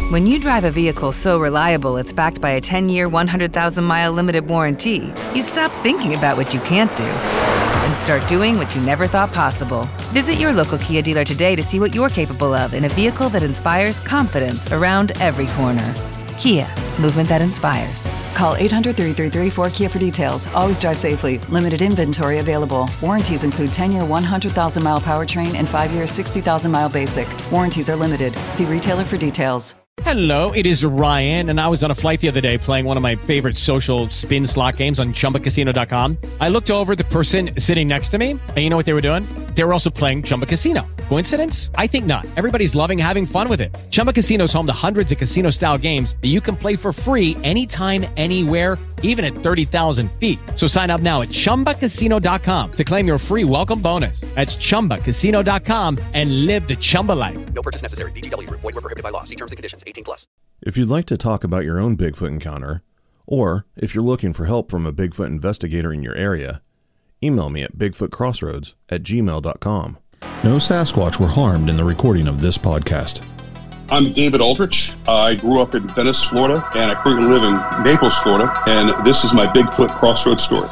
When you drive a vehicle so reliable it's backed by a 10-year, 100,000-mile limited warranty, you stop thinking about what you can't do and start doing what you never thought possible. Visit your local Kia dealer today to see what you're capable of in a vehicle that inspires confidence around every corner. Kia, movement that inspires. Call 800-333-4KIA for details. Always drive safely. Limited inventory available. Warranties include 10-year 100,000-mile powertrain and 5-year 60,000-mile basic. Warranties are limited. See retailer for details. Hello, it is Ryan, and I was on a flight the other day playing one of my favorite social spin slot games on ChumbaCasino.com. I looked over at the person sitting next to me, and you know what they were doing? They were also playing Chumba Casino. Coincidence? I think not. Everybody's loving having fun with it. Chumba Casino is home to hundreds of casino-style games that you can play for free anytime, anywhere, even at 30,000 feet. So sign up now at ChumbaCasino.com to claim your free welcome bonus. That's ChumbaCasino.com and live the Chumba life. No purchase necessary. VGW. Void where prohibited by law. See terms and conditions. 18+. If you'd like to talk about your own Bigfoot encounter, or if you're looking for help from a Bigfoot investigator in your area, email me at bigfootcrossroads@gmail.com. No Sasquatch were harmed in the recording of this podcast. I'm David Aldrich. I grew up in Venice, Florida, and I currently live in Naples, Florida, and this is my Bigfoot Crossroads story.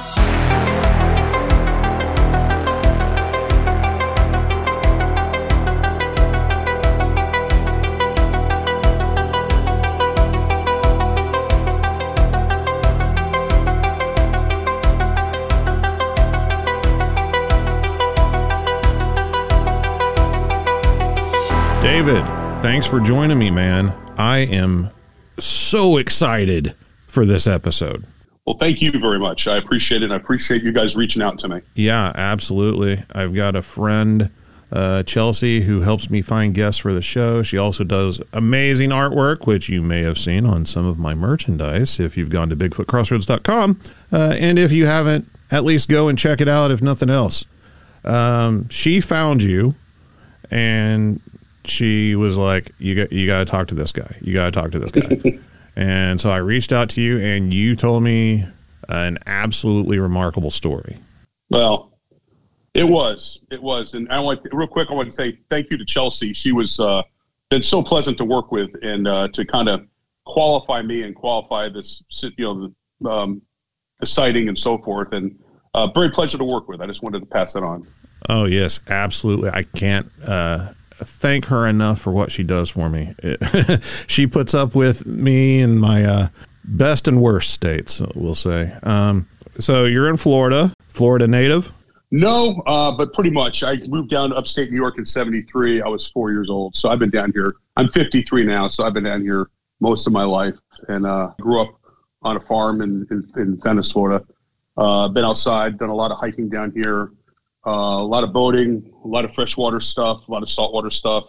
David, thanks for joining me, man. I am so excited for this episode. Well, thank you very much. I appreciate it. I appreciate you guys reaching out to me. Yeah, absolutely. I've got a friend, Chelsea, who helps me find guests for the show. She also does amazing artwork, which you may have seen on some of my merchandise if you've gone to BigfootCrossroads.com. And if you haven't, at least go and check it out, if nothing else. She found you, and she was like, you got to talk to this guy. You got to talk to this guy. And so I reached out to you, and you told me an absolutely remarkable story. Well, it was. And real quick, I want to say thank you to Chelsea. She was been so pleasant to work with, and to kind of qualify me and qualify this, the sighting and so forth. And very pleasure to work with. I just wanted to pass that on. Oh, yes, absolutely. I can't thank her enough for what she does for me. She puts up with me in my best and worst states, we'll say. So you're in Florida native? No, but pretty much. I moved down to upstate New York in 73. I was 4 years old. So I've been down here. I'm 53 now, so I've been down here most of my life, and grew up on a farm in Venice, Florida. Been outside, done a lot of hiking down here. A lot of boating, a lot of freshwater stuff, a lot of saltwater stuff.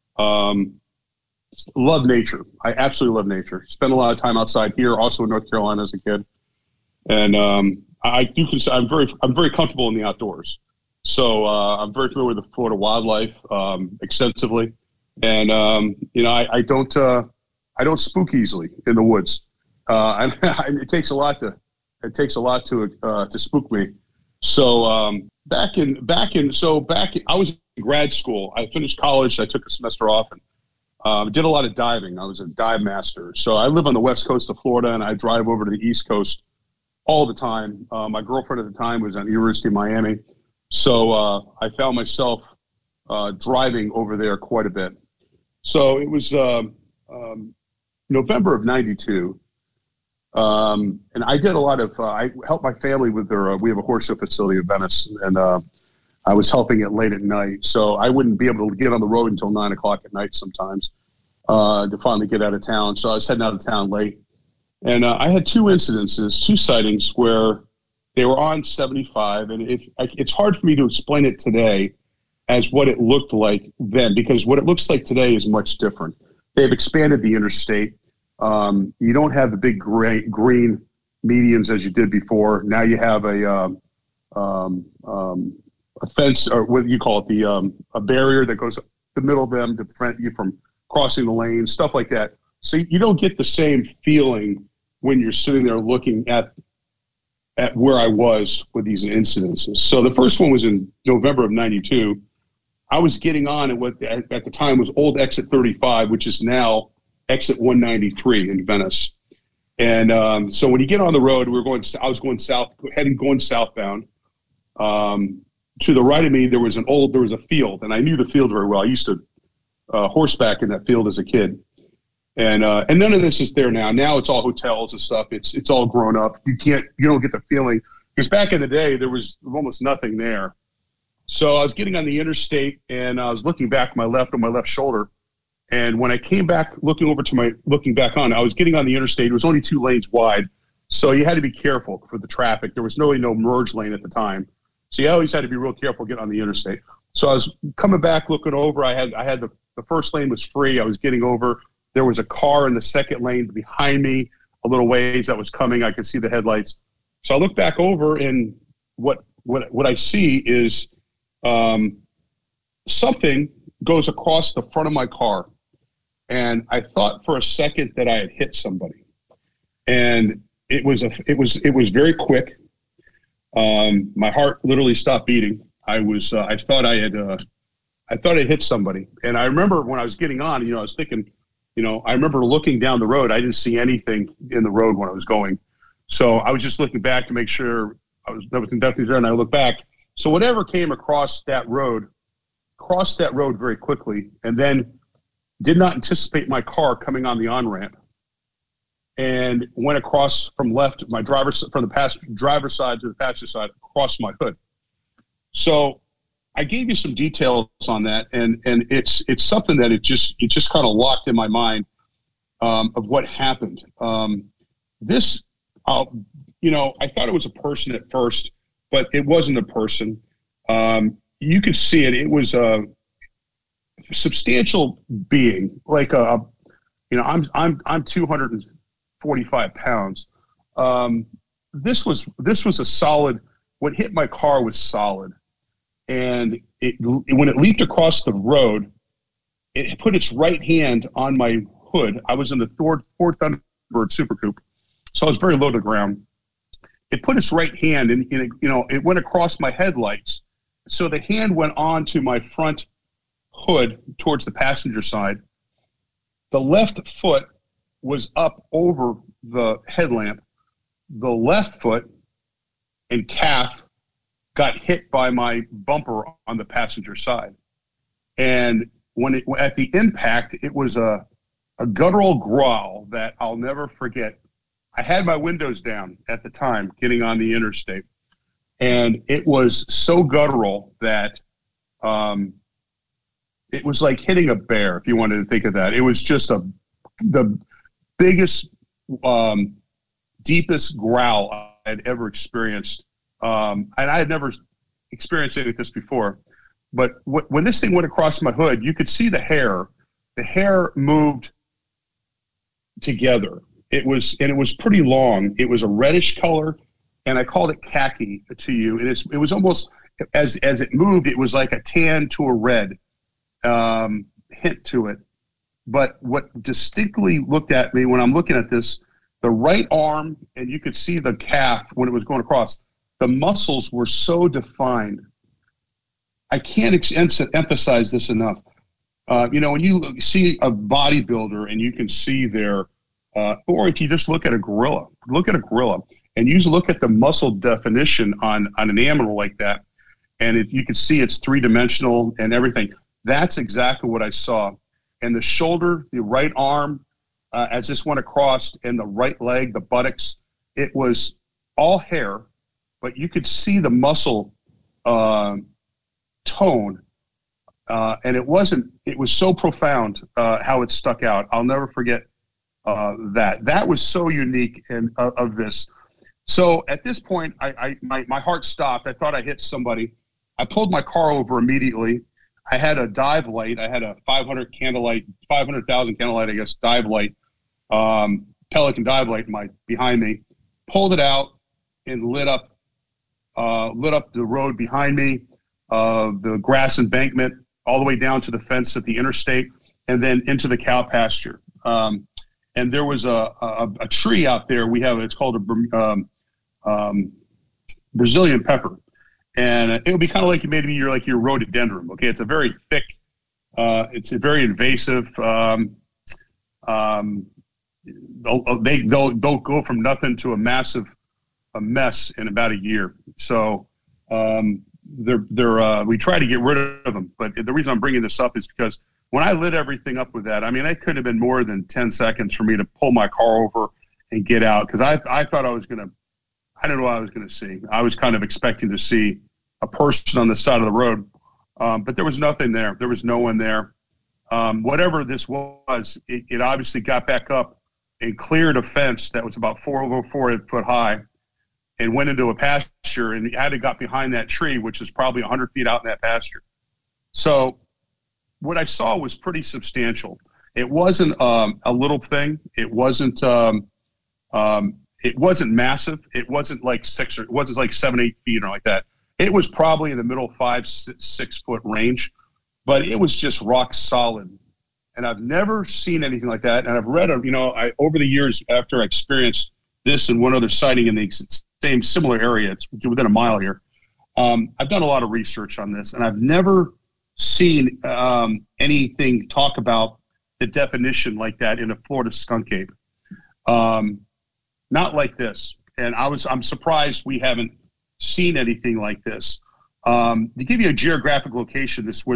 Love nature. I absolutely love nature. Spent a lot of time outside here, also in North Carolina as a kid. And I do consider I'm very comfortable in the outdoors. So I'm very familiar with the Florida wildlife extensively, and I don't spook easily in the woods. It takes a lot to spook me. So I was in grad school. I finished college. I took a semester off and did a lot of diving. I was a dive master. So I live on the west coast of Florida, and I drive over to the east coast all the time. My girlfriend at the time was at the University of Miami. So I found myself driving over there quite a bit. So it was November of 92. And I did a lot of, I helped my family with their, we have a horse show facility in Venice, and I was helping it late at night. So I wouldn't be able to get on the road until 9 o'clock at night sometimes to finally get out of town. So I was heading out of town late. And I had two sightings where they were on 75. And it's hard for me to explain it today as what it looked like then, because what it looks like today is much different. They've expanded the interstate. You don't have the big green medians as you did before. Now you have a fence, or what you call it, a barrier that goes the middle of them to prevent you from crossing the lane, stuff like that. So you don't get the same feeling when you're sitting there looking at where I was with these incidences. So the first one was in November of 92. I was getting on at what at the time was old exit 35, which is now exit 193 in Venice. And so when you get on the road, I was going southbound. To the right of me, there was a field, and I knew the field very well. I used to horseback in that field as a kid. And none of this is there now. Now it's all hotels and stuff. It's all grown up. You don't get the feeling, because back in the day there was almost nothing there. So I was getting on the interstate, and I was looking back on my left shoulder. And when I came back, looking back on, I was getting on the interstate. It was only 2 lanes wide, so you had to be careful for the traffic. There was really no merge lane at the time, so you always had to be real careful getting on the interstate. So I was coming back, looking over. I had the first lane was free. I was getting over. There was a car in the second lane behind me, a little ways that was coming. I could see the headlights. So I look back over, and what I see is something goes across the front of my car. And I thought for a second that I had hit somebody, and it was very quick. My heart literally stopped beating. I thought I had hit somebody. And I remember when I was getting on, I was thinking, I remember looking down the road. I didn't see anything in the road when I was going. So I was just looking back to make sure there was nothing there. And I looked back. So whatever came across that road, crossed that road very quickly, and then did not anticipate my car coming on the on-ramp, and went across from the driver's side to the passenger side, across my hood. So I gave you some details on that, and it's something that it just kind of locked in my mind of what happened. I thought it was a person at first, but it wasn't a person. You could see it. It was a substantial being, like I'm 245 pounds. This was a solid. What hit my car was solid, and when it leaped across the road, it put its right hand on my hood. I was in the Ford Thunderbird Super Coupe, so I was very low to the ground. It put its right hand, and it went across my headlights. So the hand went on to my front hood towards the passenger side. The left foot was up over the headlamp. The left foot and calf got hit by my bumper on the passenger side. And at the impact, it was a guttural growl that I'll never forget. I had my windows down at the time getting on the interstate, and it was so guttural that it was like hitting a bear, if you wanted to think of that. It was just the biggest, deepest growl I had ever experienced. And I had never experienced anything like this before. But when this thing went across my hood, you could see the hair. The hair moved together. It was pretty long. It was a reddish color, and I called it khaki to you. And it was almost, as it moved, it was like a tan to a red hint to it. But what distinctly looked at me when I'm looking at this, the right arm, and you could see the calf when it was going across, the muscles were so defined. I can't emphasize this enough. When you see a bodybuilder and you can see their, or if you just look at a gorilla, and you look at the muscle definition on an animal like that, and you can see it's 3-dimensional and everything. That's exactly what I saw. And the shoulder, the right arm, as this went across, and the right leg, the buttocks, it was all hair, but you could see the muscle tone. And it was so profound how it stuck out. I'll never forget that. That was so unique of this. So at this point, my heart stopped. I thought I hit somebody. I pulled my car over immediately. I had a dive light. I had a 500,000 candlelight, I guess, dive light, Pelican dive light behind me. Pulled it out and lit up the road behind me, the grass embankment, all the way down to the fence at the interstate, and then into the cow pasture. And there was a tree out there. It's called a Brazilian pepper. And it would be kind of like maybe you're like your rhododendron. Okay, it's a very thick, it's a very invasive they'll go from nothing to a mess in about a year. So we try to get rid of them. But the reason I'm bringing this up is because when I lit everything up with that, I mean, it could have been more than 10 seconds for me to pull my car over and get out, because I thought I don't know what I was going to see. I was kind of expecting to see a person on the side of the road, but there was nothing there. There was no one there. Whatever this was, it obviously got back up and cleared a fence that was about 4 foot high and went into a pasture, and it had to got behind that tree, which is probably 100 feet out in that pasture. So what I saw was pretty substantial. It wasn't a little thing. It wasn't massive. It wasn't like 7, 8 feet or like that. It was probably in the middle 5, 6 foot range, but it was just rock solid. And I've never seen anything like that. And I've read, over the years after I experienced this and one other sighting in the same similar area, it's within a mile here. I've done a lot of research on this, and I've never seen anything talk about the definition like that in a Florida skunk ape. Not like this. And I'm surprised we haven't seen anything like this. To give you a geographic location, this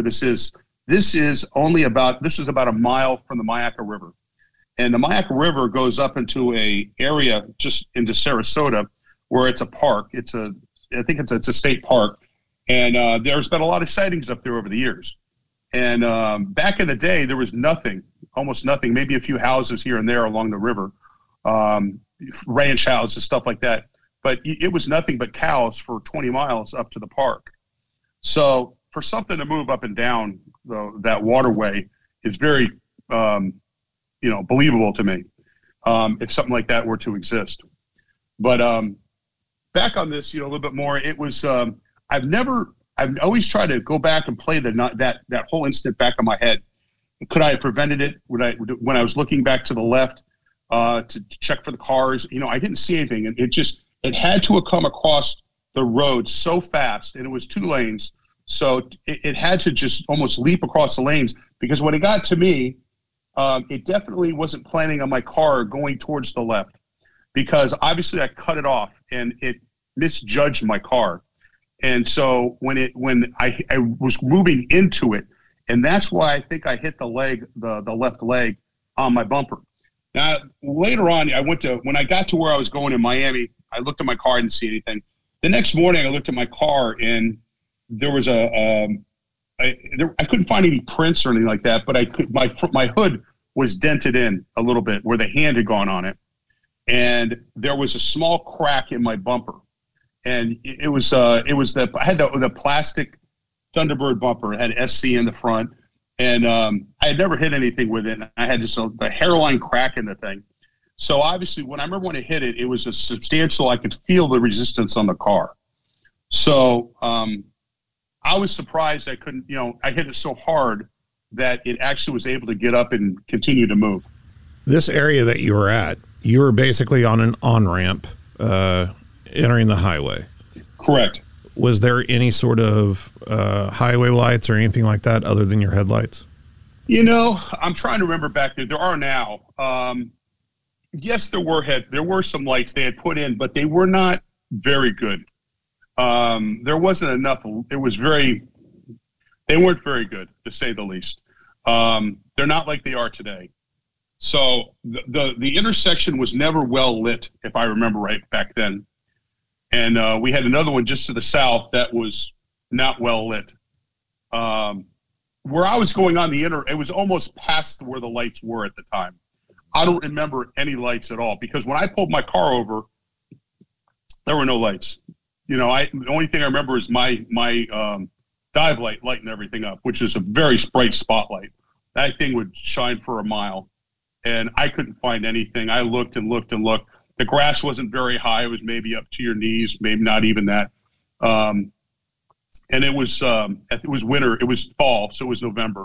is about a mile from the Myakka River. And the Myakka River goes up into a area just into Sarasota where it's a park. I think it's a state park. And there's been a lot of sightings up there over the years. And back in the day, there was nothing, almost nothing, maybe a few houses here and there along the river, ranch houses, stuff like that. But it was nothing but cows for 20 miles up to the park. So for something to move up and down that waterway is very, believable to me, if something like that were to exist. But back on this, a little bit more, it was, I've always tried to go back and play that whole incident back in my head. Could I have prevented it when I was looking back to the left to check for the cars? I didn't see anything. And it had to have come across the road so fast, and it was 2 lanes. So it had to just almost leap across the lanes, because when it got to me, it definitely wasn't planning on my car going towards the left, because obviously I cut it off and it misjudged my car. And so when I was moving into it, and that's why I think I hit the left leg on my bumper. Now, later on, when I got to where I was going in Miami, I looked at my car, I didn't see anything. The next morning, I looked at my car, and there was I couldn't find any prints or anything like that, but my hood was dented in a little bit where the hand had gone on it, and there was a small crack in my bumper, and I had the plastic Thunderbird bumper. It had SC in the front, and I had never hit anything with it. And I had just the hairline crack in the thing. So obviously, when it hit it, it was a substantial. I could feel the resistance on the car. So I was surprised I couldn't. I hit it so hard that it actually was able to get up and continue to move. This area that you were at, you were basically on an on-ramp entering the highway. Correct. Was there any sort of highway lights or anything like that other than your headlights? I'm trying to remember back there. There are now. Yes, there were some lights they had put in, but they were not very good. There wasn't enough. They weren't very good, to say the least. They're not like they are today. So the intersection was never well lit, if I remember right, back then. And we had another one just to the south that was not well lit. Where I was going on it was almost past where the lights were at the time. I don't remember any lights at all, because when I pulled my car over, there were no lights. The only thing I remember is my dive light lighting everything up, which is a very bright spotlight. That thing would shine for a mile, and I couldn't find anything. I looked and looked and looked. The grass wasn't very high. It was maybe up to your knees, maybe not even that. And it was winter. It was fall, so it was November.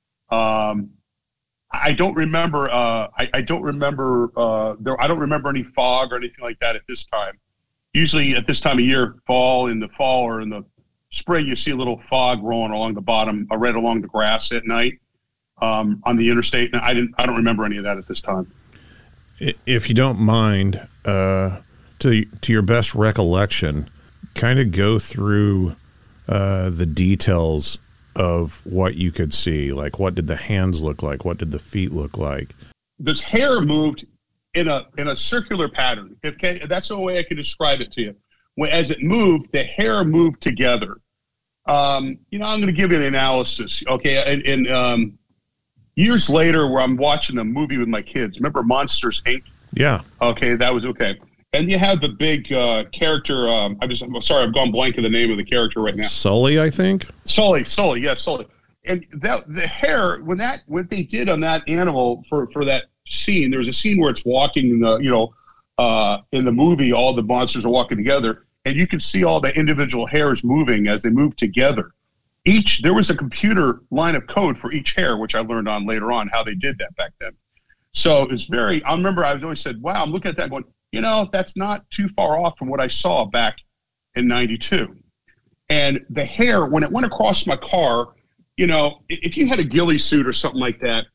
I don't remember. I don't remember any fog or anything like that at this time. Usually at this time of year, in the fall or in the spring, you see a little fog rolling along the bottom, right along the grass at night. on the interstate. And I don't remember any of that at this time. If you don't mind, to your best recollection, kind of go through the details of what you could see. Like, what did the hands look like? What did the feet look like? This hair moved in a circular pattern. Okay, that's the way I could describe it to you. As it moved, the hair moved together. I'm going to give you an analysis. Okay, and years later, where I'm watching a movie with my kids. Remember Monsters Inc.? Yeah. Okay, that was okay. And you have the big character. I'm sorry, I've gone blank of the name of the character right now. Sully, I think. Sully. Yes, Sully. And the hair, what they did on that animal for that scene, there's a scene where it's walking. In the movie, all the monsters are walking together, and you can see all the individual hairs moving as they move together. There was a computer line of code for each hair, which I learned on later on how they did that back then. So it's I remember I was always said, wow, I'm looking at that going, that's not too far off from what I saw back in 92. And the hair, when it went across my car, if you had a ghillie suit or something like that,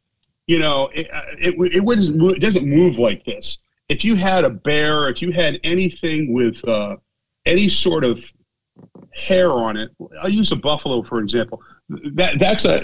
it doesn't move like this. If you had a bear, if you had anything with any sort of hair on it, I'll use a buffalo, for example. And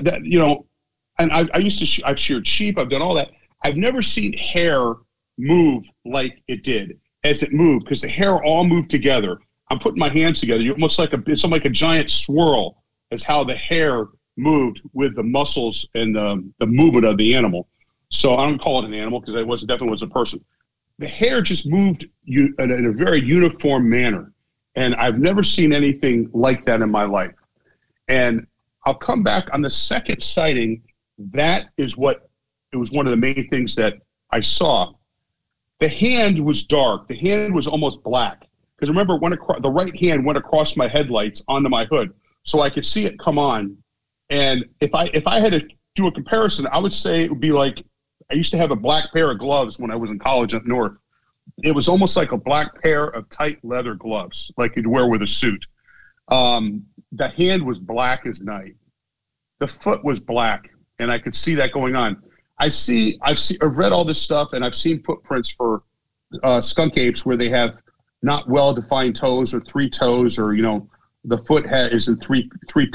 I've sheared sheep. I've done all that. I've never seen hair move like it did as it moved, because the hair all moved together. I'm putting my hands together. It's almost like a giant swirl is how the hair moved with the muscles and the movement of the animal. So I don't call it an animal because it definitely was a person. The hair just moved in a very uniform manner. And I've never seen anything like that in my life. And I'll come back on the second sighting. It was one of the main things that I saw. The hand was dark. The hand was almost black. Because remember, the right hand went across my headlights onto my hood, so I could see it come on. And if I had to do a comparison, I would say it would be like, I used to have a black pair of gloves when I was in college up north. It was almost like a black pair of tight leather gloves, like you'd wear with a suit. The hand was black as night. The foot was black, and I could see that going on. I've read all this stuff, and I've seen footprints for skunk apes where they have not well-defined toes or three toes, or the foot is in three.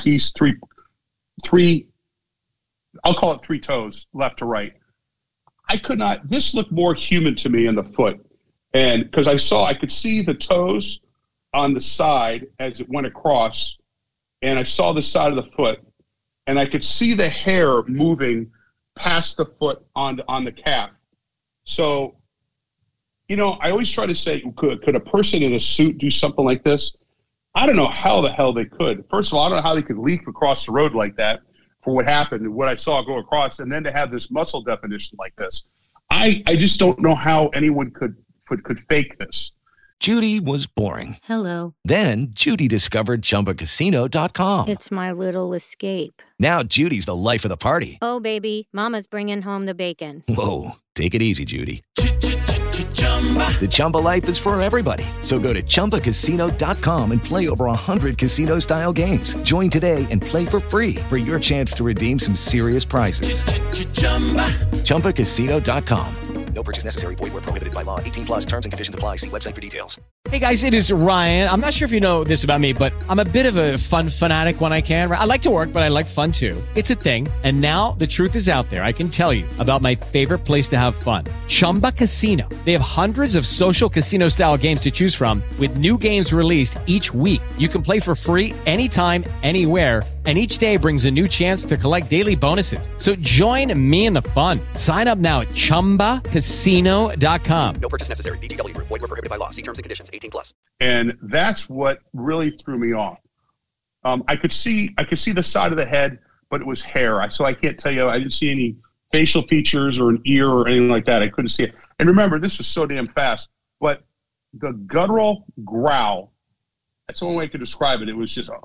I'll call it three toes, left to right. This looked more human to me in the foot. And because I could see the toes on the side as it went across, and I saw the side of the foot, and I could see the hair moving past the foot on the calf. So, I always try to say, could a person in a suit do something like this? I don't know how the hell they could. First of all, I don't know how they could leap across the road like that for what happened and what I saw go across, and then to have this muscle definition like this. I just don't know how anyone could fake this. Judy was boring. Hello. Then Judy discovered ChumbaCasino.com. It's my little escape. Now Judy's the life of the party. Oh, baby, mama's bringing home the bacon. Whoa, take it easy, Judy. The Chumba life is for everybody. So go to ChumbaCasino.com and play over 100 casino-style games. Join today and play for free for your chance to redeem some serious prizes. ChumbaCasino.com. No purchase necessary. Void where prohibited by law. 18+ terms and conditions apply. See website for details. Hey guys, it is Ryan. I'm not sure if you know this about me, but I'm a bit of a fun fanatic when I can. I like to work, but I like fun too. It's a thing. And now the truth is out there. I can tell you about my favorite place to have fun. Chumba Casino. They have hundreds of social casino style games to choose from with new games released each week. You can play for free anytime, anywhere. And each day brings a new chance to collect daily bonuses. So join me in the fun. Sign up now at ChumbaCasino.com. No purchase necessary. VGW. Void where prohibited by law. See terms and conditions. 18+. And that's what really threw me off. I could see the side of the head, but it was hair. So I can't tell you. I didn't see any facial features or an ear or anything like that. I couldn't see it. And remember, this was so damn fast. But the guttural growl. That's the only way I could describe it. It was just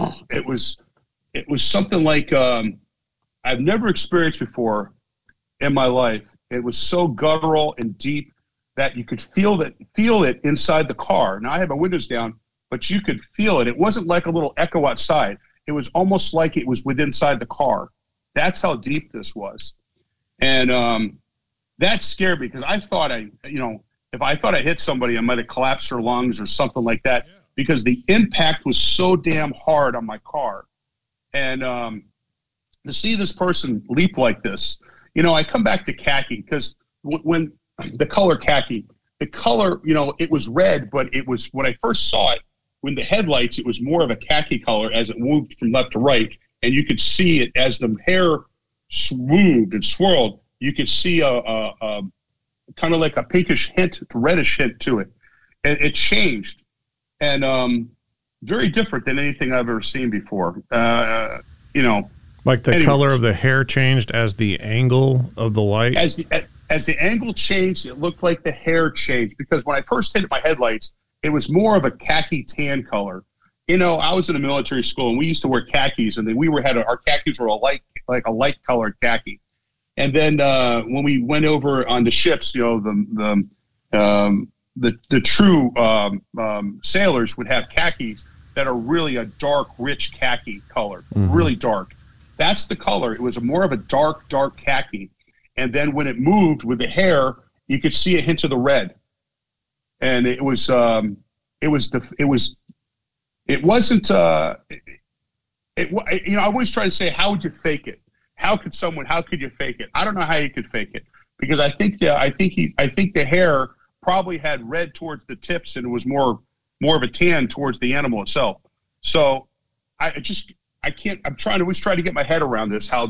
It was something like I've never experienced before in my life. It was so guttural and deep that you could feel it inside the car. Now I had my windows down, but you could feel it. It wasn't like a little echo outside. It was almost like it was within inside the car. That's how deep this was. And that scared me because I thought if I thought I hit somebody, I might have collapsed their lungs or something like that because the impact was so damn hard on my car. And to see this person leap like this, I come back to khaki because when the color khaki, it was red, but it was, when I first saw it, when the headlights, it was more of a khaki color as it moved from left to right. And you could see it as the hair moved and swirled. You could see a kind of like a pinkish hint, reddish hint to it. And it changed. And very different than anything I've ever seen before. Like the color of the hair changed as the angle of the light? As the angle changed, it looked like the hair changed. Because when I first hit my headlights, it was more of a khaki tan color. I was in a military school, and we used to wear khakis, and then our khakis were a light colored khaki. And then when we went over on the ships, the true sailors would have khakis that are really a dark, rich khaki color, really dark. That's the color. It was more of a dark khaki. And then when it moved with the hair, you could see a hint of the red. And it wasn't. I always try to say, how would you fake it? How could you fake it? I don't know how you could fake it because I think the hair probably had red towards the tips and it was more of a tan towards the animal itself. So I'm trying to get my head around this, how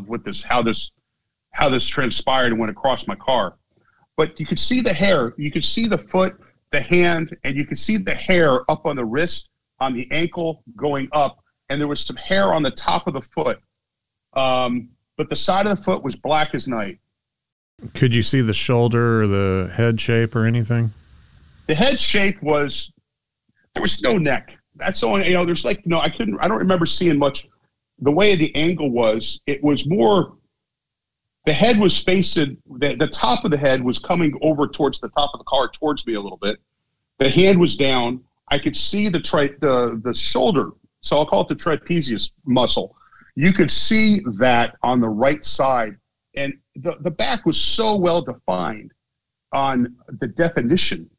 this transpired and went across my car. But you could see the hair, you could see the foot, the hand, and you could see the hair up on the wrist, on the ankle going up, and there was some hair on the top of the foot. But the side of the foot was black as night. Could you see the shoulder or the head shape or anything? The head shape there was no neck. That's the only, there's I don't remember seeing much. The way the angle was, it was more, the head was facing, the top of the head was coming over towards the top of the car, towards me a little bit. The hand was down. I could see the shoulder, so I'll call it the trapezius muscle. You could see that on the right side. And the back was so well defined on the definition.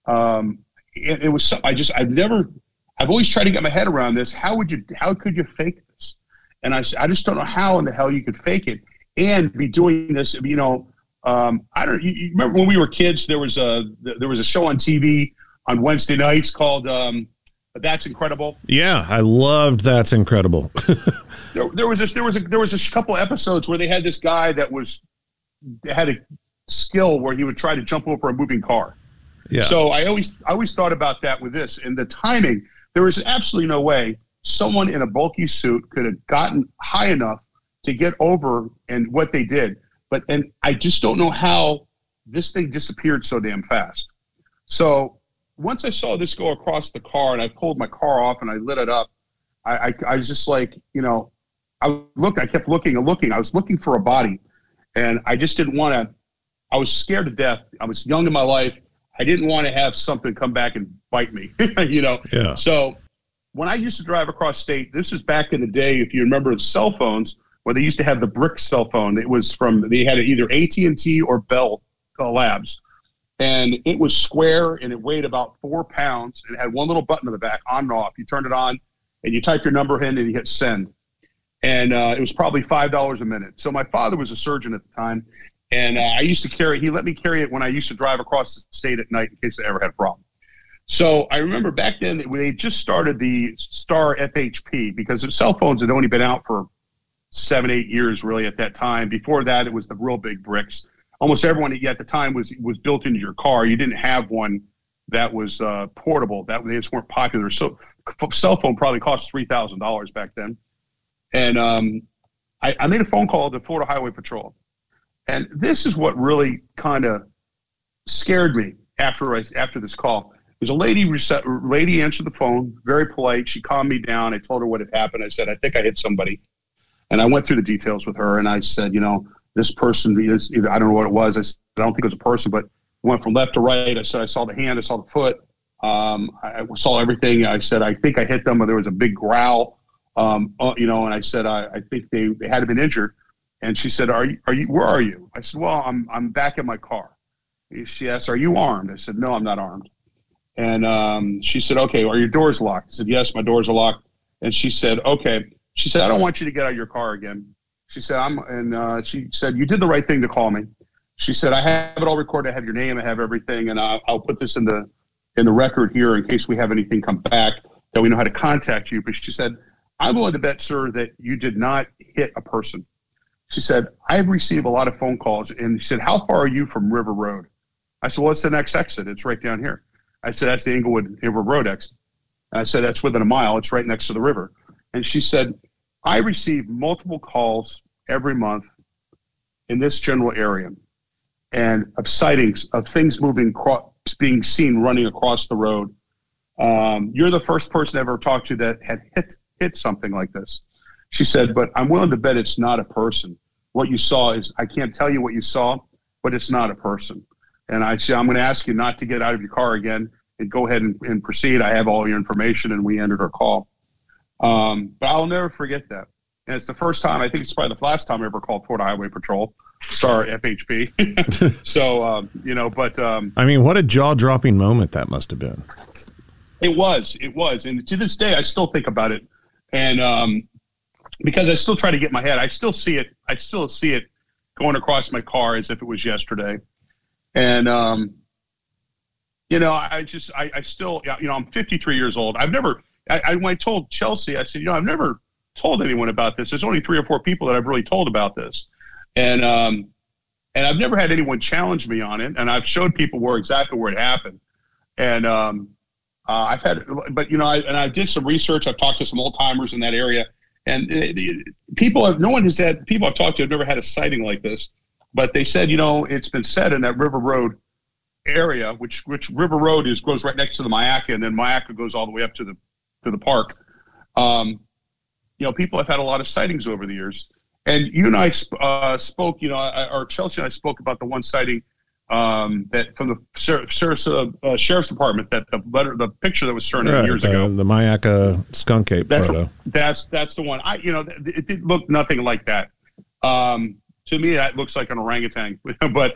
It was, I've always tried to get my head around this. How could you fake this? And I just don't know how in the hell you could fake it and be doing this. You remember when we were kids, there was a show on TV on Wednesday nights called That's Incredible. Yeah, I loved That's Incredible. there was a couple episodes where they had this guy that had a skill where he would try to jump over a moving car. Yeah. So I always thought about that with this and the timing. There was absolutely no way someone in a bulky suit could have gotten high enough to get over and what they did. And I just don't know how this thing disappeared so damn fast. So once I saw this go across the car and I pulled my car off and I lit it up, I was just like, I kept looking and looking. I was looking for a body and I just didn't want to, I was scared to death. I was young in my life. I didn't want to have something come back and bite me, Yeah. So when I used to drive across state, this is back in the day, if you remember the cell phones, where they used to have the brick cell phone. It was they had either AT&T or Bell Labs. And it was square and it weighed about 4 pounds. And it had one little button in the back, on and off. You turned it on and you type your number in and you hit send. And it was probably $5 a minute. So my father was a surgeon at the time. And I used to he let me carry it when I used to drive across the state at night in case I ever had a problem. So I remember back then they just started the Star FHP because the cell phones had only been out for 7-8 years really at that time. Before that, it was the real big bricks. Almost everyone at the time was built into your car. You didn't have one that was portable. They just weren't popular. So cell phone probably cost $3,000 back then. And I made a phone call to Florida Highway Patrol. And this is what really kind of scared me after this call. There's a lady answered the phone, very polite. She calmed me down. I told her what had happened. I said, I think I hit somebody. And I went through the details with her. And I said, this person is either, I don't know what it was. I said, I don't think it was a person, but went from left to right. I said, I saw the hand. I saw the foot. I saw everything. I said, I think I hit them. Or there was a big growl, and I said, I think they had been injured. And she said, "Are you? Where are you?" I said, "Well, I'm back in my car." She asked, "Are you armed?" I said, "No, I'm not armed." And she said, "Okay, are your doors locked?" I said, "Yes, my doors are locked." And she said, "Okay." She said, "I don't want you to get out of your car again." She said, she said, "You did the right thing to call me." She said, "I have it all recorded. I have your name. I have everything. And I'll put this in the record here in case we have anything come back that we know how to contact you." But she said, "I'm willing to bet, sir, that you did not hit a person." She said, "I've received a lot of phone calls." And she said, "How far are you from River Road?" I said, "Well, it's the next exit. It's right down here." I said, "That's the Englewood River Road exit." And I said, "That's within a mile. It's right next to the river." And she said, "I receive multiple calls every month in this general area and of sightings of things being seen running across the road. You're the first person I ever talked to that had hit something like this." She said, "But I'm willing to bet it's not a person. What you saw is, I can't tell you what you saw, but it's not a person." And I said, "I'm going to ask you not to get out of your car again and go ahead and proceed. I have all your information." And we ended our call. But I'll never forget that. And it's the first time, I think it's probably the last time I ever called Florida Highway Patrol, star FHP. So, but. I mean, what a jaw-dropping moment that must have been. It was. And to this day, I still think about it. And because I still try to get my head, I still see it going across my car as if it was yesterday. And, I still, I'm 53 years old. When I told Chelsea, I said, I've never told anyone about this. There's only 3 or 4 people that I've really told about this. And I've never had anyone challenge me on it. And I've showed people exactly where it happened. And I did some research. I've talked to some old timers in that area. And people I've talked to have never had a sighting like this. But they said, it's been said in that River Road area, which River Road goes right next to the Myakka, and then Myakka goes all the way up to the park. People have had a lot of sightings over the years. And you and I spoke, or Chelsea and I spoke about the one sighting that from the Sarasota Sheriff's Department, that the picture that was turned in years ago. The Myakka skunk ape photo. That's the one. It did look nothing like that. To me, that looks like an orangutan. But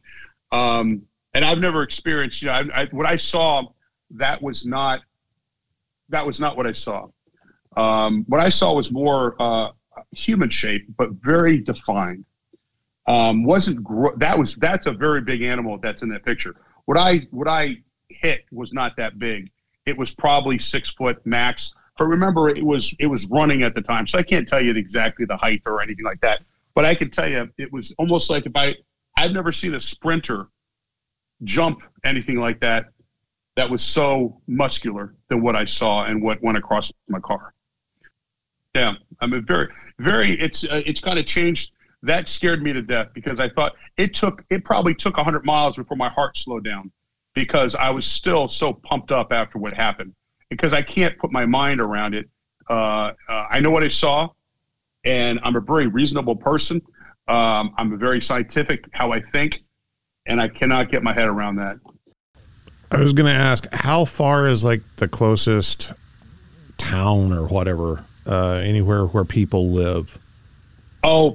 and I've never experienced. What I saw, that was not what I saw. What I saw was more human shape, but very defined. That's a very big animal that's in that picture. What I hit was not that big. It was probably 6 foot max. But remember, it was running at the time, so I can't tell you exactly the height or anything like that. But I can tell you, it was almost like I've never seen a sprinter jump anything like that was so muscular than what I saw and what went across my car. Yeah, I mean, very, very. It's kind of changed. That scared me to death because I thought it probably took 100 miles before my heart slowed down because I was still so pumped up after what happened because I can't put my mind around it. I know what I saw, and I'm a very reasonable person. I'm a very scientific how I think, and I cannot get my head around that. I was going to ask, how far is like the closest town or whatever, anywhere where people live? Oh,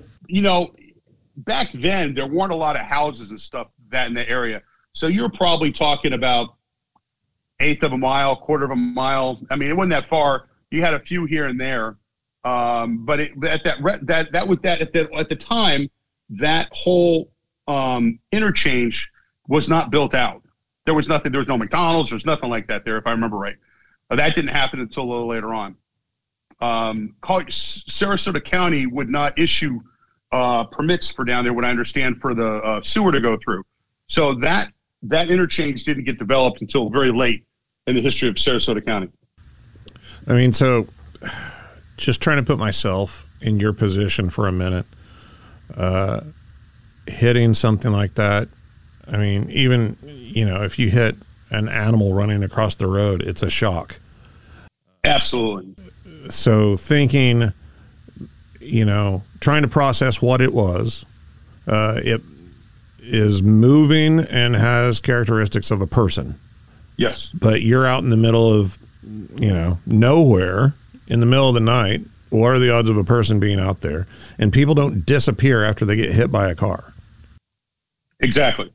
back then there weren't a lot of houses and stuff that in the area. So you're probably talking about 1/8 of a mile, 1/4 of a mile. I mean, it wasn't that far. You had a few here and there. But at the time, that whole interchange was not built out. There was nothing. There was no McDonald's. There's nothing like that there, if I remember right. That didn't happen until a little later on. Sarasota County would not issue permits for down there, what I understand, for the sewer to go through. So that interchange didn't get developed until very late in the history of Sarasota County. I mean, so just trying to put myself in your position for a minute, hitting something like that. I mean, even, if you hit an animal running across the road, it's a shock. Absolutely. So thinking, trying to process what it was, it is moving and has characteristics of a person. Yes. But you're out in the middle of, nowhere in the middle of the night What are the odds of a person being out there? And people don't disappear after they get hit by a car. Exactly.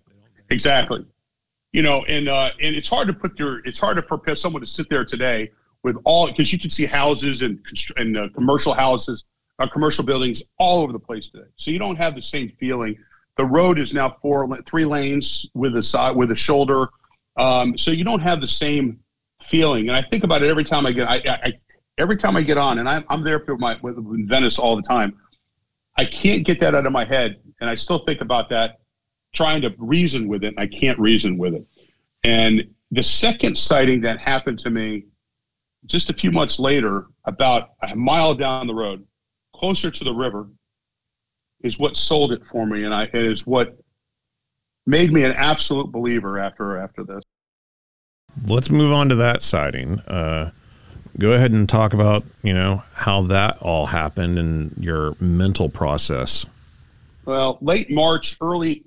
You know, and it's hard to prepare someone to sit there today with all, because you can see houses and commercial houses, commercial buildings all over the place today. So you don't have the same feeling. The road is now 3 lanes with a shoulder. So you don't have the same feeling. And I think about it every time I get on, and I'm there with Venice all the time. I can't get that out of my head, and I still think about that, trying to reason with it, and I can't reason with it. And the second sighting that happened to me just a few months later, about a mile down the road, closer to the river, is what sold it for me, and it is what made me an absolute believer after this. Let's move on to that sighting. Go ahead and talk about, how that all happened and your mental process. Well, late March, late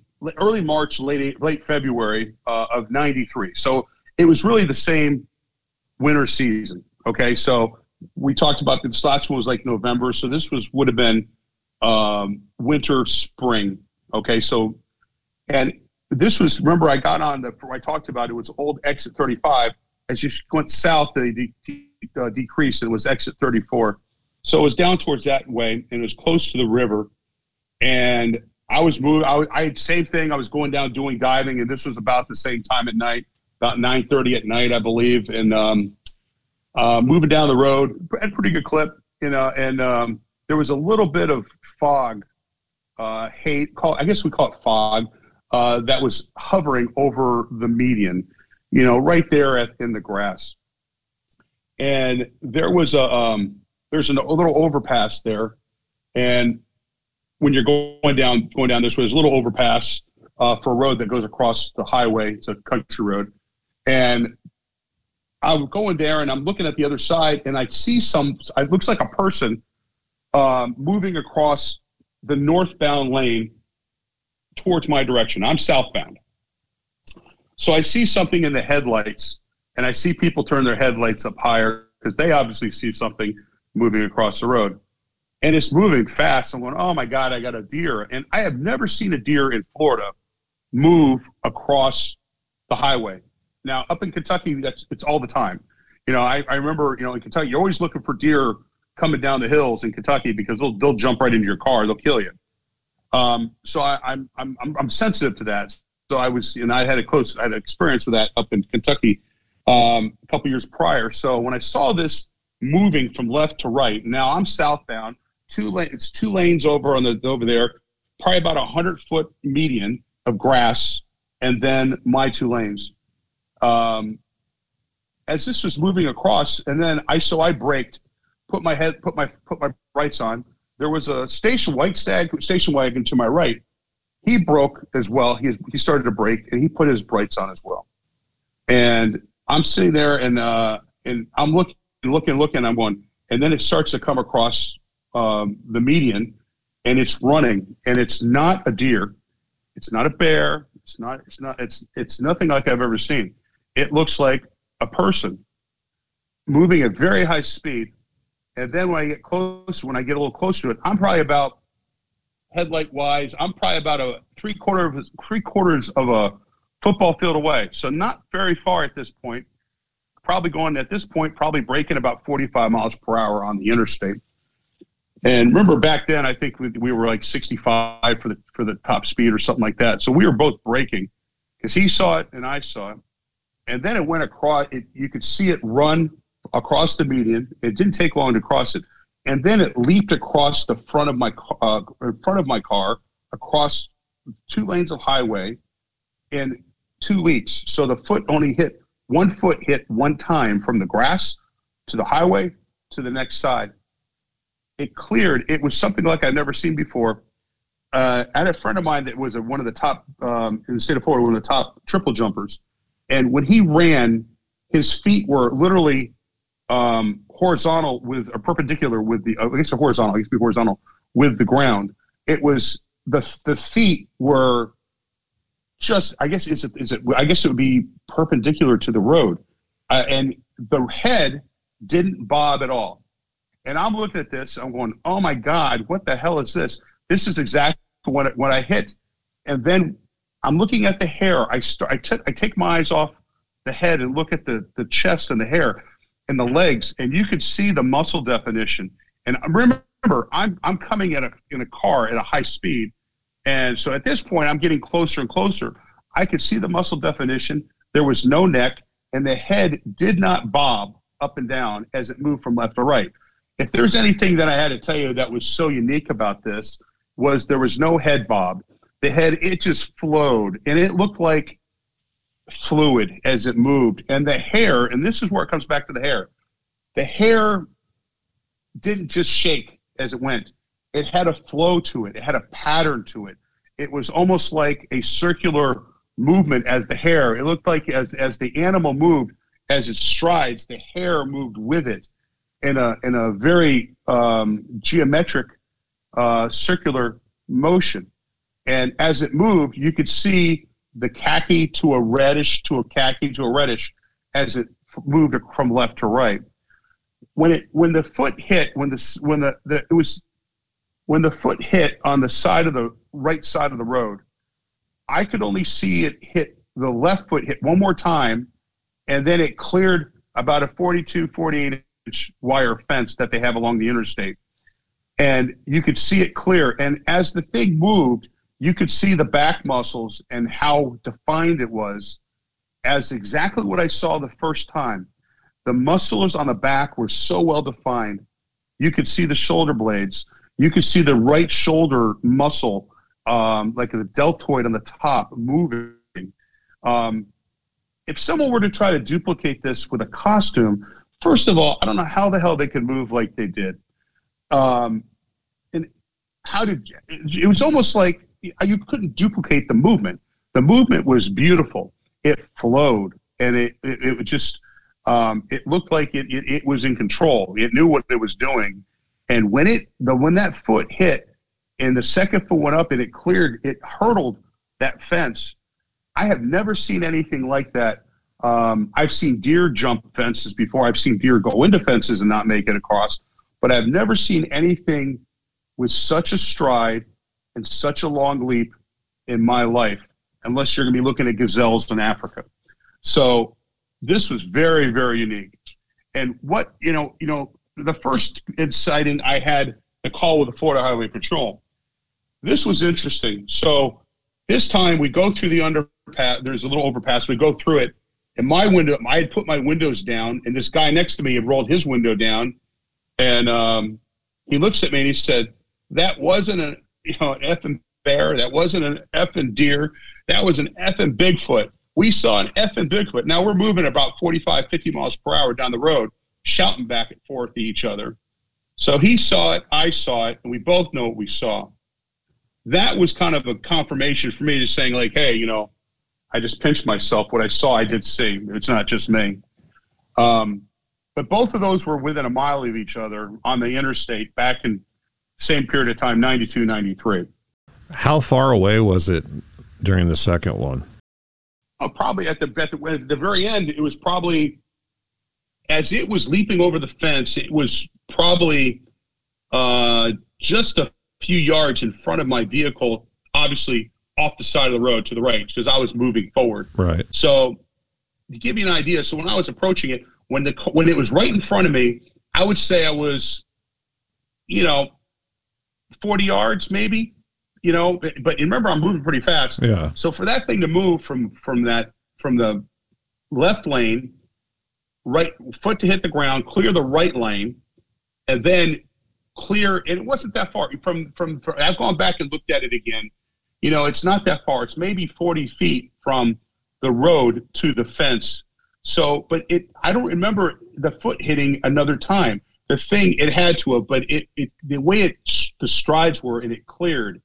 February of '93. So it was really the same winter season. Okay, so we talked about this last one was like November, so this would have been winter, spring. Okay, so and this was, remember, I got on I talked about it was old exit 35. As you went south, they decreased, and it was exit 34. So it was down towards that way, and it was close to the river. And I was moving. I had same thing. I was going down doing diving, and this was about the same time at night, about 9:30 at night, I believe. And moving down the road at pretty good clip, and there was a little bit of fog, I guess we call it fog, that was hovering over the median, right there in the grass. And there was there's a little overpass there, and when you're going down this way, there's a little overpass for a road that goes across the highway. It's a country road, and I'm going there, and I'm looking at the other side, and I see it looks like a person moving across the northbound lane towards my direction. I'm southbound. So I see something in the headlights, and I see people turn their headlights up higher because they obviously see something moving across the road. And it's moving fast. I'm going, oh my God, I got a deer. And I have never seen a deer in Florida move across the highway. Now, up in Kentucky, it's all the time. I remember, in Kentucky, you're always looking for deer coming down the hills in Kentucky because they'll jump right into your car. They'll kill you. So I'm sensitive to that. So I had an experience with that up in Kentucky a couple years prior. So when I saw this moving from left to right, now I'm southbound, it's 2 lanes over there, probably about 100-foot median of grass, and then my 2 lanes. As this was moving across, and then I braked, put my brights on. There was a white stag station wagon to my right. He broke as well. He started to brake, and he put his brights on as well. And I'm sitting there, and I'm looking. I'm going, and then it starts to come across the median, and it's running, and it's not a deer, it's not a bear, it's nothing like I've ever seen. It looks like a person moving at very high speed. And then when I get a little closer to it, I'm probably about, headlight wise, I'm probably about a three quarters of a football field away. So not very far at this point. Probably braking about 45 miles per hour on the interstate. And remember back then, I think we were like 65 for the top speed or something like that. So we were both braking because he saw it and I saw it. And then it went across. You could see it run across the median. It didn't take long to cross it. And then it leaped across the front of my car, across 2 lanes of highway in 2 leaps. So the one foot hit one time from the grass to the highway to the next side. It cleared. It was something like I've never seen before. I had a friend of mine that was one of the top, in the state of Florida, one of the top triple jumpers. And when he ran, his feet were literally horizontal perpendicular with horizontal with the ground. It was the feet were just, I guess it would be perpendicular to the road, and the head didn't bob at all. And I'm looking at this. I'm going, oh my God, what the hell is this? This is exactly what I hit. And then I'm looking at the hair. I take my eyes off the head and look at the chest and the hair and the legs, and you could see the muscle definition. And remember, I'm coming in a car at a high speed, and so at this point I'm getting closer and closer. I could see the muscle definition. There was no neck, and the head did not bob up and down as it moved from left to right. If there's anything that I had to tell you that was so unique about this, was there was no head bob. The head, it just flowed, and it looked like fluid as it moved. And the hair, and this is where it comes back to the hair didn't just shake as it went. It had a flow to it. It had a pattern to it. It was almost like a circular movement as the hair. It looked like as the animal moved, as it strides, the hair moved with it in a very geometric circular motion. And as it moved, you could see the khaki to a reddish to a khaki to a reddish as it moved from left to right. When the foot hit on the side of the right side of the road, I could only see it hit the left foot hit one more time, and then it cleared about a 48-inch wire fence that they have along the interstate. And you could see it clear. And as the thing moved, you could see the back muscles and how defined it was as exactly what I saw the first time. The muscles on the back were so well defined. You could see the shoulder blades. You could see the right shoulder muscle, like the deltoid on the top, moving. If someone were to try to duplicate this with a costume, first of all, I don't know how the hell they could move like they did. And it was almost like you couldn't duplicate the movement. The movement was beautiful. It flowed, and it just it looked like it was in control. It knew what it was doing. And when that foot hit, and the second foot went up, and it cleared, it hurdled that fence. I have never seen anything like that. I've seen deer jump fences before. I've seen deer go into fences and not make it across. But I've never seen anything with such a stride and such a long leap in my life, unless you're going to be looking at gazelles in Africa. So this was very, very unique. And what, the first sighting I had a call with the Florida Highway Patrol. This was interesting. So this time we go through the underpass. There's a little overpass. We go through it. And my window, I had put my windows down, and this guy next to me had rolled his window down. And he looks at me and he said, that wasn't an effing bear. That wasn't an effing deer. That was an effing Bigfoot. We saw an effing Bigfoot. Now we're moving about 45, 50 miles per hour down the road, shouting back and forth to each other. So he saw it, I saw it, and we both know what we saw. That was kind of a confirmation for me, just saying like, hey, I just pinched myself. What I saw, I did see. It's not just me. But both of those were within a mile of each other on the interstate back in same period of time, 92, 93. How far away was it during the second one? Probably at the very end, it was probably, as it was leaping over the fence, it was probably just a few yards in front of my vehicle, obviously off the side of the road to the right, because I was moving forward. Right. So to give you an idea, so when I was approaching it, when it was right in front of me, I would say I was, 40 yards maybe, but remember I'm moving pretty fast. Yeah. So for that thing to move from the left lane, right foot to hit the ground, clear the right lane, and then clear, and it wasn't that far from I've gone back and looked at it again. It's not that far. It's maybe 40 feet from the road to the fence. So, but I don't remember the foot hitting another time. The thing, it had to have, but the way the strides were and it cleared,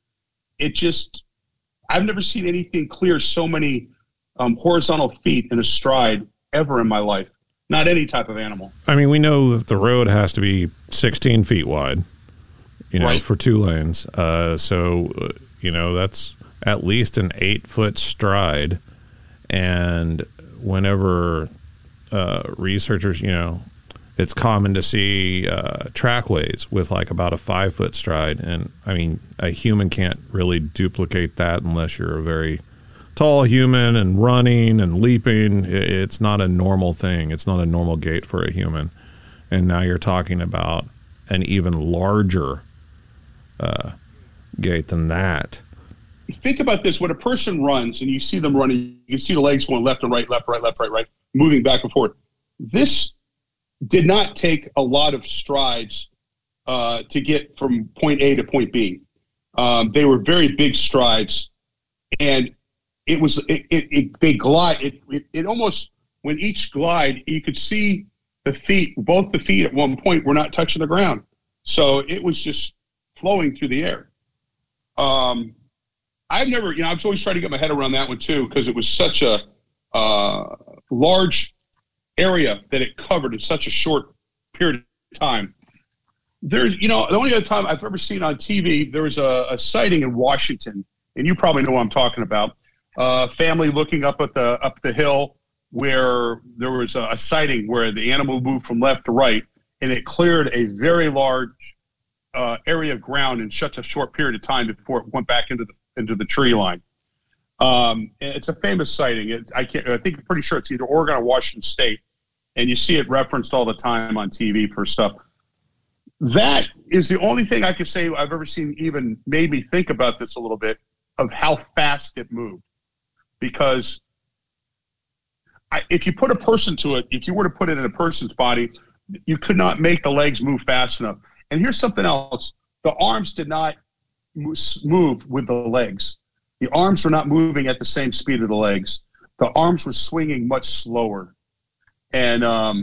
I've never seen anything clear so many horizontal feet in a stride ever in my life. Not any type of animal. I mean, we know that the road has to be 16 feet wide, right, for 2 lanes. So that's at least an 8-foot stride. And whenever researchers, it's common to see trackways with like about a 5-foot stride. And I mean, a human can't really duplicate that unless you're a very tall human and running and leaping. It's not a normal thing. It's not a normal gait for a human. And now you're talking about an even larger gait than that. Think about this. When a person runs and you see them running, you can see the legs going left and right, left, right, left, right, right, moving back and forth. This did not take a lot of strides to get from point A to point B. They were very big strides, and they glide. It almost, when each glide, you could see both the feet at one point were not touching the ground. So it was just flowing through the air. I've never, I was always trying to get my head around that one too, because it was such a large area that it covered in such a short period of time. There's, the only other time I've ever seen on TV, there was a sighting in Washington, and you probably know what I'm talking about. Family looking up the hill where there was a sighting where the animal moved from left to right, and it cleared a very large area of ground in such a short period of time before it went back into the tree line. And it's a famous sighting. I'm pretty sure it's either Oregon or Washington State, and you see it referenced all the time on TV for stuff. That is the only thing I could say I've ever seen even made me think about this a little bit, of how fast it moved. Because if you put a person to it, if you were to put it in a person's body, you could not make the legs move fast enough. And here's something else. The arms did not move with the legs. The arms were not moving at the same speed of the legs. The arms were swinging much slower. And,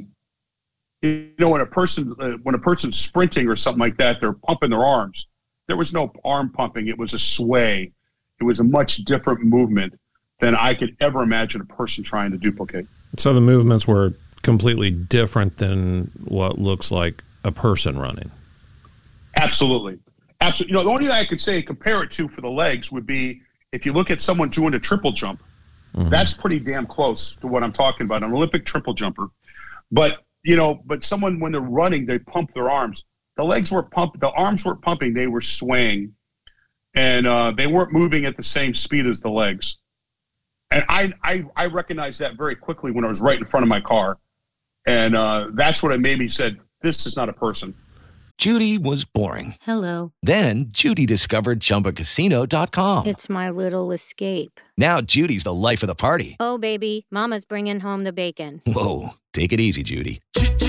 when a person's sprinting or something like that, they're pumping their arms. There was no arm pumping. It was a sway. It was a much different movement than I could ever imagine a person trying to duplicate. So the movements were completely different than what looks like a person running. Absolutely. Absolutely. The only thing I could say compare it to for the legs would be if you look at someone doing a triple jump. Mm-hmm. That's pretty damn close to what I'm talking about, an Olympic triple jumper. But someone, when they're running, they pump their arms. The legs were pumped. The arms weren't pumping. They were swaying. And they weren't moving at the same speed as the legs. And I recognized that very quickly when I was right in front of my car. And that's what it made me said, this is not a person. Judy was boring. Hello. Then Judy discovered ChumbaCasino.com. It's my little escape. Now Judy's the life of the party. Oh, baby, mama's bringing home the bacon. Whoa, take it easy, Judy.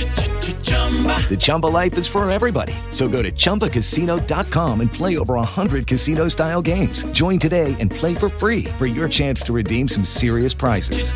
The Chumba life is for everybody. So go to ChumbaCasino.com and play over 100 casino-style games. Join today and play for free for your chance to redeem some serious prizes.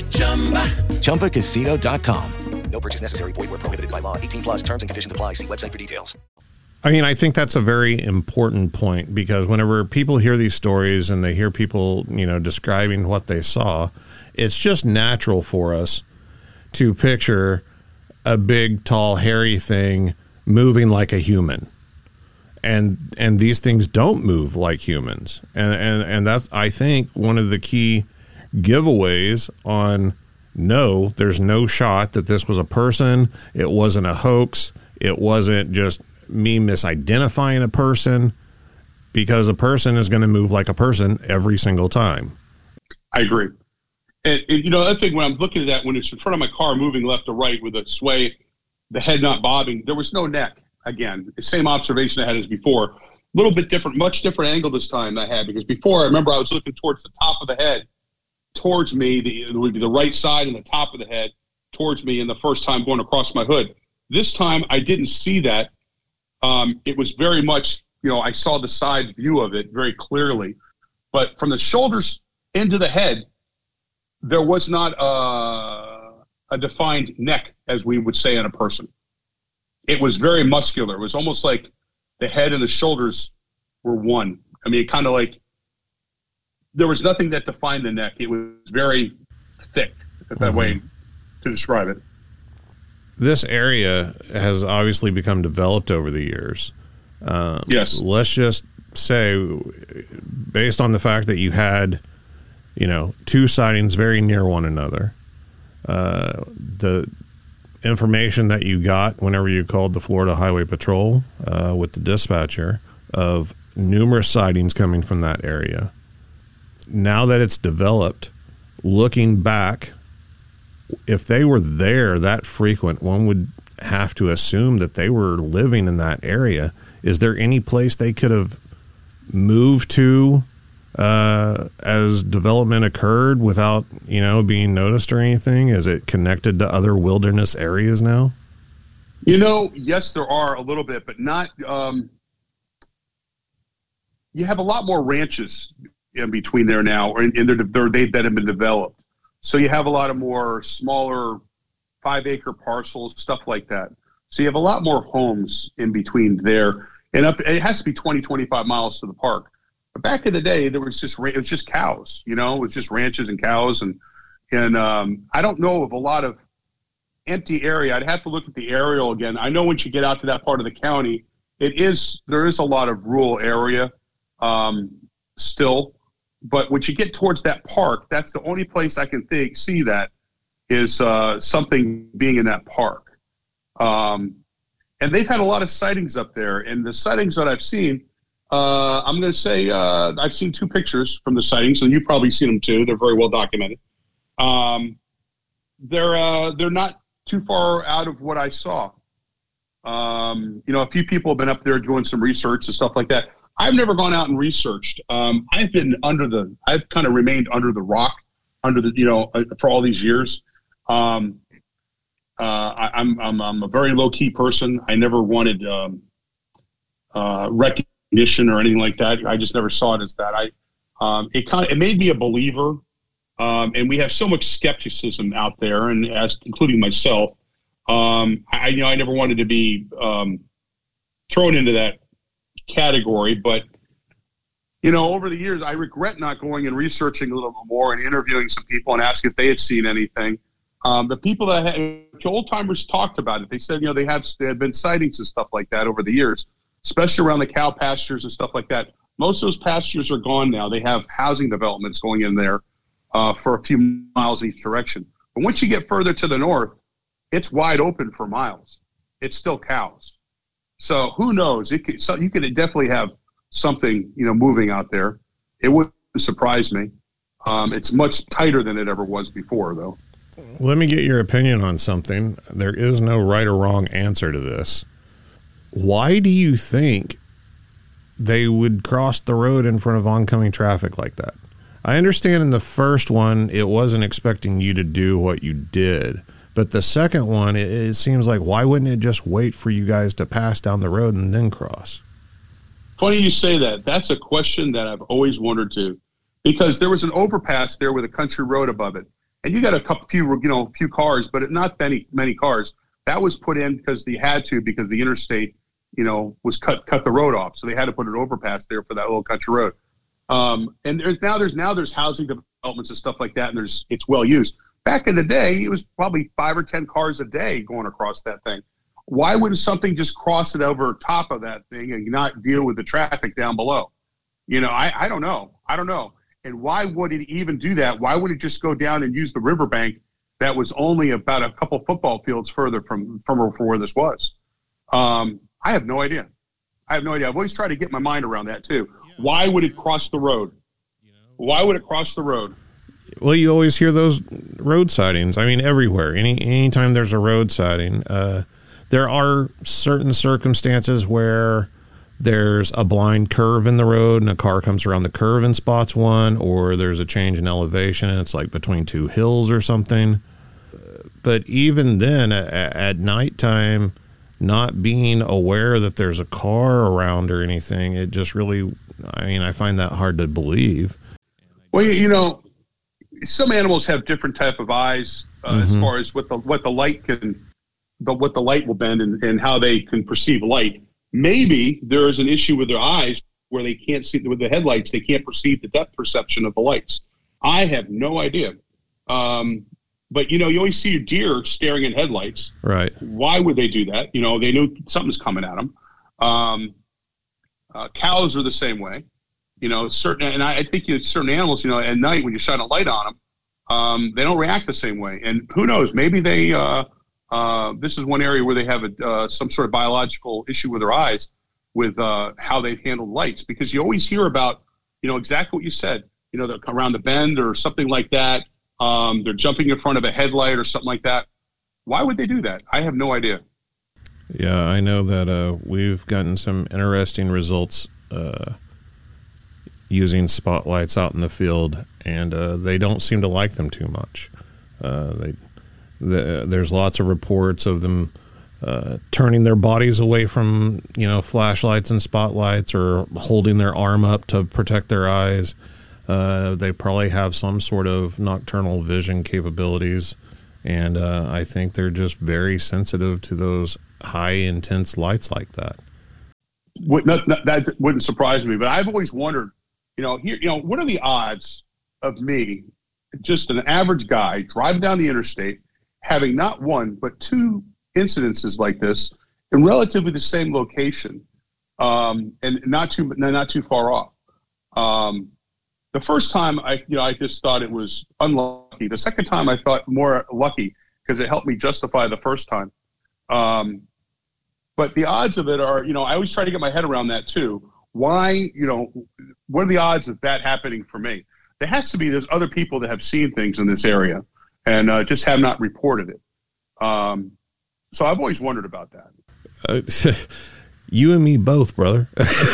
ChumbaCasino.com. No purchase necessary. Void where prohibited by law. 18+ terms and conditions apply. See website for details. I mean, I think that's a very important point, because whenever people hear these stories and they hear people, describing what they saw, it's just natural for us to picture a big, tall, hairy thing moving like a human. And these things don't move like humans. And that's, I think, one of the key giveaways on no, there's no shot that this was a person. It wasn't a hoax. It wasn't just me misidentifying a person, because a person is going to move like a person every single time. I agree. And the other thing, when I'm looking at that, when it's in front of my car moving left to right with a sway, the head not bobbing, there was no neck. Again, the same observation I had as before. A little bit different, much different angle this time I had, because before I remember I was looking towards the top of the head, towards me, it would be the right side and the top of the head towards me, and the first time going across my hood. This time I didn't see that. It was very much, I saw the side view of it very clearly. But from the shoulders into the head, there was not a defined neck, as we would say in a person. It was very muscular. It was almost like the head and the shoulders were one. I mean, kind of like there was nothing that defined the neck. It was very thick, if that way to describe it. This area has obviously become developed over the years. Yes. Let's just say, based on the fact that you had, two sightings very near one another, and information that you got whenever you called the Florida Highway Patrol with the dispatcher of numerous sightings coming from that area. Now that it's developed, looking back, if they were there that frequent, one would have to assume that they were living in that area. Is there any place they could have moved to as development occurred without, being noticed or anything? Is it connected to other wilderness areas now? Yes, there are a little bit, but not. You have a lot more ranches in between there now, and that have been developed. So you have a lot of more smaller 5-acre parcels, stuff like that. So you have a lot more homes in between there, and it has to be 20, 25 miles to the park. But back in the day, it was just cows. It was just ranches and cows, and I don't know of a lot of empty area. I'd have to look at the aerial again. I know once you get out to that part of the county, there is a lot of rural area still. But when you get towards that park, that's the only place I can see that is something being in that park. And they've had a lot of sightings up there. And the sightings that I've seen, I'm going to say I've seen 2 pictures from the sightings, and you've probably seen them too. They're very well documented. They're not too far out of what I saw. A few people have been up there doing some research and stuff like that. I've never gone out and researched. I've kind of remained under the rock, for all these years. I'm a very low key person. I never wanted recognition or anything like that. I just never saw it as that. It made me a believer. And we have so much skepticism out there, and including myself. I never wanted to be thrown into that category, but over the years I regret not going and researching a little bit more and interviewing some people and asking if they had seen anything. The people the old timers talked about it. They said they had been sightings and stuff like that over the years, especially around the cow pastures and stuff like that. Most of those pastures are gone now. They have housing developments going in there for a few miles each direction. But once you get further to the north, it's wide open for miles. It's still cows. So who knows? You could definitely have something, moving out there. It wouldn't surprise me. It's much tighter than it ever was before, though. Let me get your opinion on something. There is no right or wrong answer to this. Why do you think they would cross the road in front of oncoming traffic like that? I understand in the first one, it wasn't expecting you to do what you did. But the second one, it seems like, why wouldn't it just wait for you guys to pass down the road and then cross? Funny you say that. That's a question that I've always wondered too, because there was an overpass there with a country road above it, and you got a few cars, but not many cars. That was put in because they had to, because the interstate, was cut the road off, so they had to put an overpass there for that little country road. And there's housing developments and stuff like that, and it's well used. Back in the day, it was probably 5 or 10 cars a day going across that thing. Why wouldn't something just cross it over top of that thing and not deal with the traffic down below? I don't know. And why would it even do that? Why would it just go down and use the riverbank that was only about a couple football fields further from where this was? I have no idea. I've always tried to get my mind around that too. Why would it cross the road? Why would it cross the road? Well, you always hear those road sightings. I mean, everywhere. Anytime there's a road sighting, there are certain circumstances where there's a blind curve in the road and a car comes around the curve and spots one, or there's a change in elevation and it's like between 2 hills or something. But even then, at nighttime, not being aware that there's a car around or anything, it just really, I find that hard to believe. Well, some animals have different type of eyes as far as what the light will bend and how they can perceive light. Maybe there is an issue with their eyes where they can't see with the headlights. They can't perceive the depth perception of the lights. I have no idea. But you always see a deer staring at headlights. Right. Why would they do that? They knew something's coming at them. Cows are the same way. I think certain animals, at night when you shine a light on them, they don't react the same way. And who knows? Maybe they this is one area where they have some sort of biological issue with their eyes, with how they handle lights, because you always hear about, exactly what you said, they're around the bend or something like that. They're jumping in front of a headlight or something like that. Why would they do that? I have no idea. Yeah, I know that we've gotten some interesting results using spotlights out in the field, and they don't seem to like them too much. There's lots of reports of them turning their bodies away from, flashlights and spotlights, or holding their arm up to protect their eyes. They probably have some sort of nocturnal vision capabilities, and I think they're just very sensitive to those high intense lights like that. That wouldn't surprise me, but I've always wondered, what are the odds of me, just an average guy, driving down the interstate, having not one but two incidences like this in relatively the same location, and not too far off. The first time I just thought it was unlucky. The second time I thought more lucky, because it helped me justify the first time. But the odds of it are, I always try to get my head around that too. Why, what are the odds of that happening for me? There has to be, there's other people that have seen things in this area and just have not reported it. So I've always wondered about that. You and me both, brother.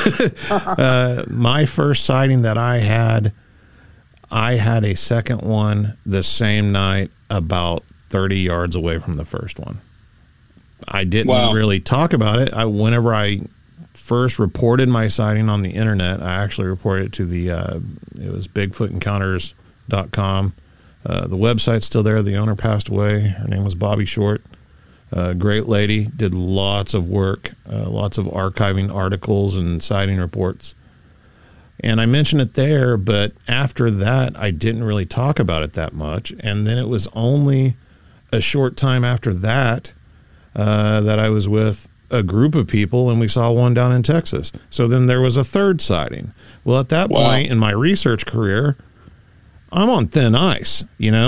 My first sighting that I had a second one the same night, about 30 yards away from the first one. I didn't really talk about it. Whenever I first reported my sighting on the internet, I actually reported it to it was BigfootEncounters.com. The website's still there. The owner passed away. Her name was Bobby Short. Great lady, did lots of work, lots of archiving articles and sighting reports. And I mentioned it there, but after that, I didn't really talk about it that much. And then it was only a short time after that that I was with a group of people, and we saw one down in Texas. So then there was a third sighting. Well, at that point in my research career, I'm on thin ice,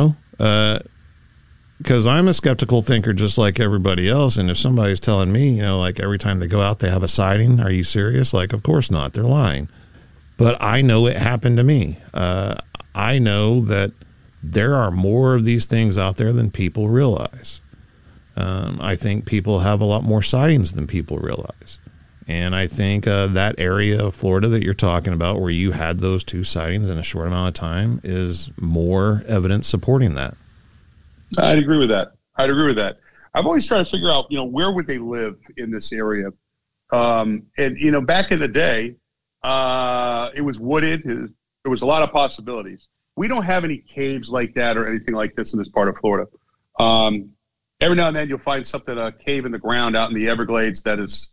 because I'm a skeptical thinker just like everybody else. And if somebody's telling me, like every time they go out, they have a sighting, are you serious? Like, of course not. They're lying. But I know it happened to me. I know that there are more of these things out there than people realize. I think people have a lot more sightings than people realize. And I think that area of Florida that you're talking about, where you had those two sightings in a short amount of time, is more evidence supporting that. I'd agree with that. I've always tried to figure out, where would they live in this area? And, back in the day, it was wooded. There was a lot of possibilities. We don't have any caves like that or anything like this in this part of Florida. Every now and then you'll find something, a cave in the ground out in the Everglades that is,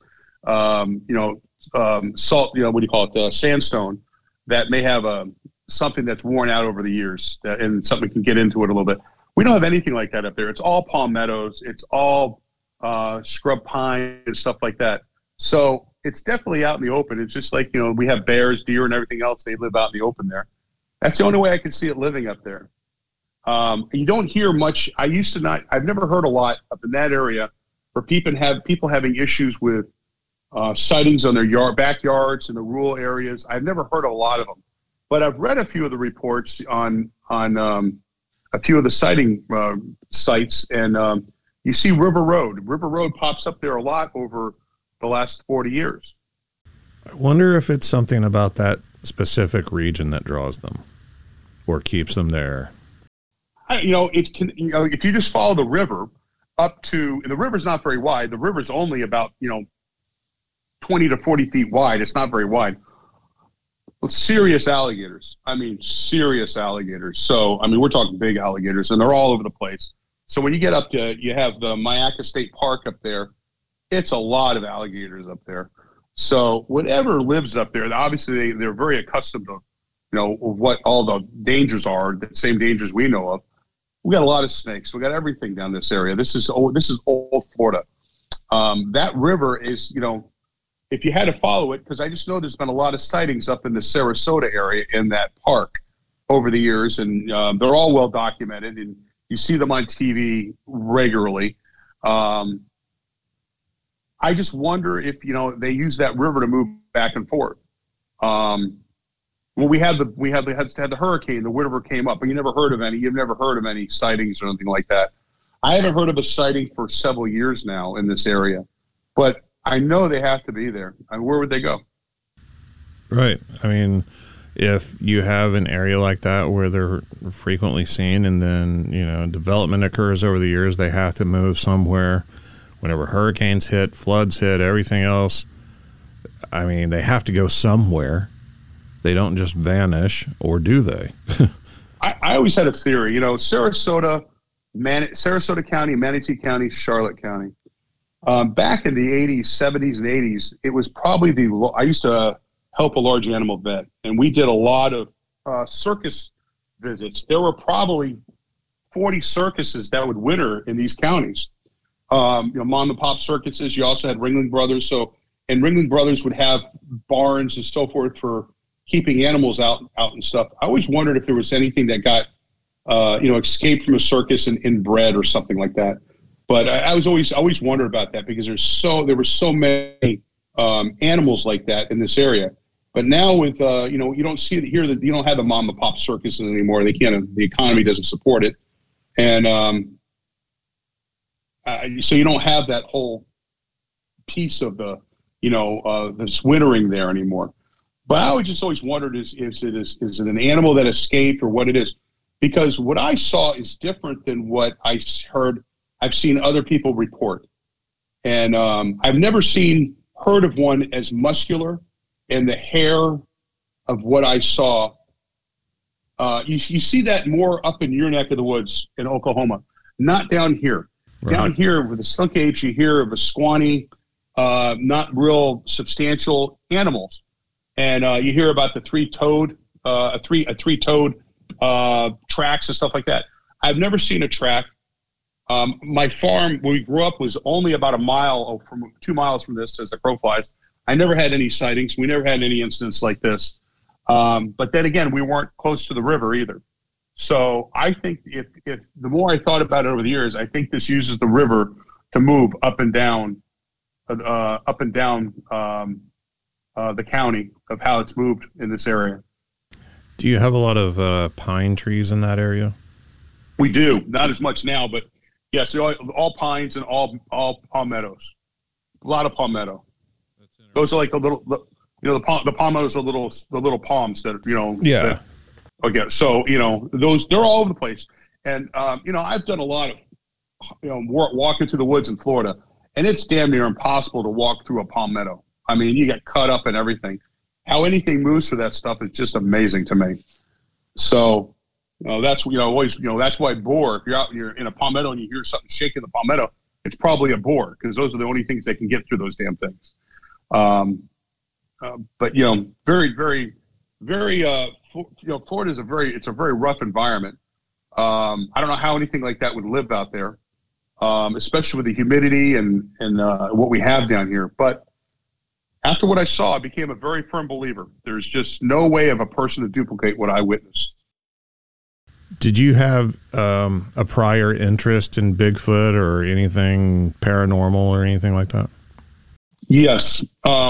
salt, sandstone, that may have something that's worn out over the years, and something can get into it a little bit. We don't have anything like that up there. It's all palm meadows. It's all scrub pine and stuff like that. So it's definitely out in the open. It's just like, we have bears, deer, and everything else. They live out in the open there. That's the only way I can see it living up there. You don't hear much. I've never heard a lot up in that area for people having issues with sightings on their backyards in the rural areas. I've never heard a lot of them, but I've read a few of the reports on a few of the sighting sites, and you see River Road. River Road pops up there a lot over the last 40 years. I wonder if it's something about that specific region that draws them or keeps them there. If you just follow the river up to, and the river's not very wide. The river's only about 20 to 40 feet wide. It's not very wide. With serious alligators. Serious alligators. So, we're talking big alligators, and they're all over the place. So when you get up to, you have the Mayaca State Park up there. It's a lot of alligators up there. So whatever lives up there, obviously they're very accustomed to, what all the dangers are, the same dangers we know of. We got a lot of snakes. We got everything down this area. This is old Florida. That river is, if you had to follow it, because I just know there's been a lot of sightings up in the Sarasota area in that park over the years, and they're all well documented, and you see them on TV regularly. I just wonder if, they use that river to move back and forth. Well, we had the hurricane, the river came up, but you've never heard of any sightings or anything like that. I haven't heard of a sighting for several years now in this area, but I know they have to be there. I mean, where would they go? Right. I mean, if you have an area like that where they're frequently seen and then, development occurs over the years, they have to move somewhere. Whenever hurricanes hit, floods hit, everything else, I mean, they have to go somewhere. They don't just vanish, or do they? I always had a theory, Sarasota County, Manatee County, Charlotte County. Back in the 80s, 70s, and 80s, it was probably I used to help a large animal vet, and we did a lot of circus visits. There were probably 40 circuses that would winter in these counties. Mom and pop circuses. You also had Ringling Brothers. And Ringling Brothers would have barns and so forth for keeping animals out and stuff. I always wondered if there was anything that got, escaped from a circus and inbred or something like that. But I always wondered about that because there were so many animals like that in this area. But now with, you don't see it here, that you don't have the mom and pop circuses anymore. They can't, the economy doesn't support it. And so you don't have that whole piece of the, this wintering there anymore. But I always wondered is it an animal that escaped or what it is? Because what I saw is different than what I've seen other people report. And I've never heard of one as muscular, and the hair of what I saw. You see that more up in your neck of the woods in Oklahoma, not down here. Right. Down here with the skunk apes, you hear of a Squanny, not real substantial animals. And you hear about the three-toed tracks and stuff like that. I've never seen a track. My farm, where we grew up, was only about 2 miles from this as the crow flies. I never had any sightings. We never had any incidents like this. But then again, we weren't close to the river either. So I think if the more I thought about it over the years, I think this uses the river to move up and down the county of how it's moved in this area. Do you have a lot of pine trees in that area? We do, not as much now, but yes, all pines and all palmettos. A lot of palmetto. Those are like the little, the palmettos are the little palms that Yeah. Okay, so those, they're all over the place, and I've done a lot of walking through the woods in Florida, and it's damn near impossible to walk through a palmetto. I mean, you get cut up and everything. How anything moves through that stuff is just amazing to me. So that's that's why boar. If you're in a palmetto and you hear something shaking the palmetto, it's probably a boar, because those are the only things that can get through those damn things. But very, very, very. Florida is a very rough environment. I don't know how anything like that would live out there, especially with the humidity and what we have down here. But after what I saw, I became a very firm believer. There's just no way of a person to duplicate what I witnessed. Did you have a prior interest in Bigfoot or anything paranormal or anything like that? Yes.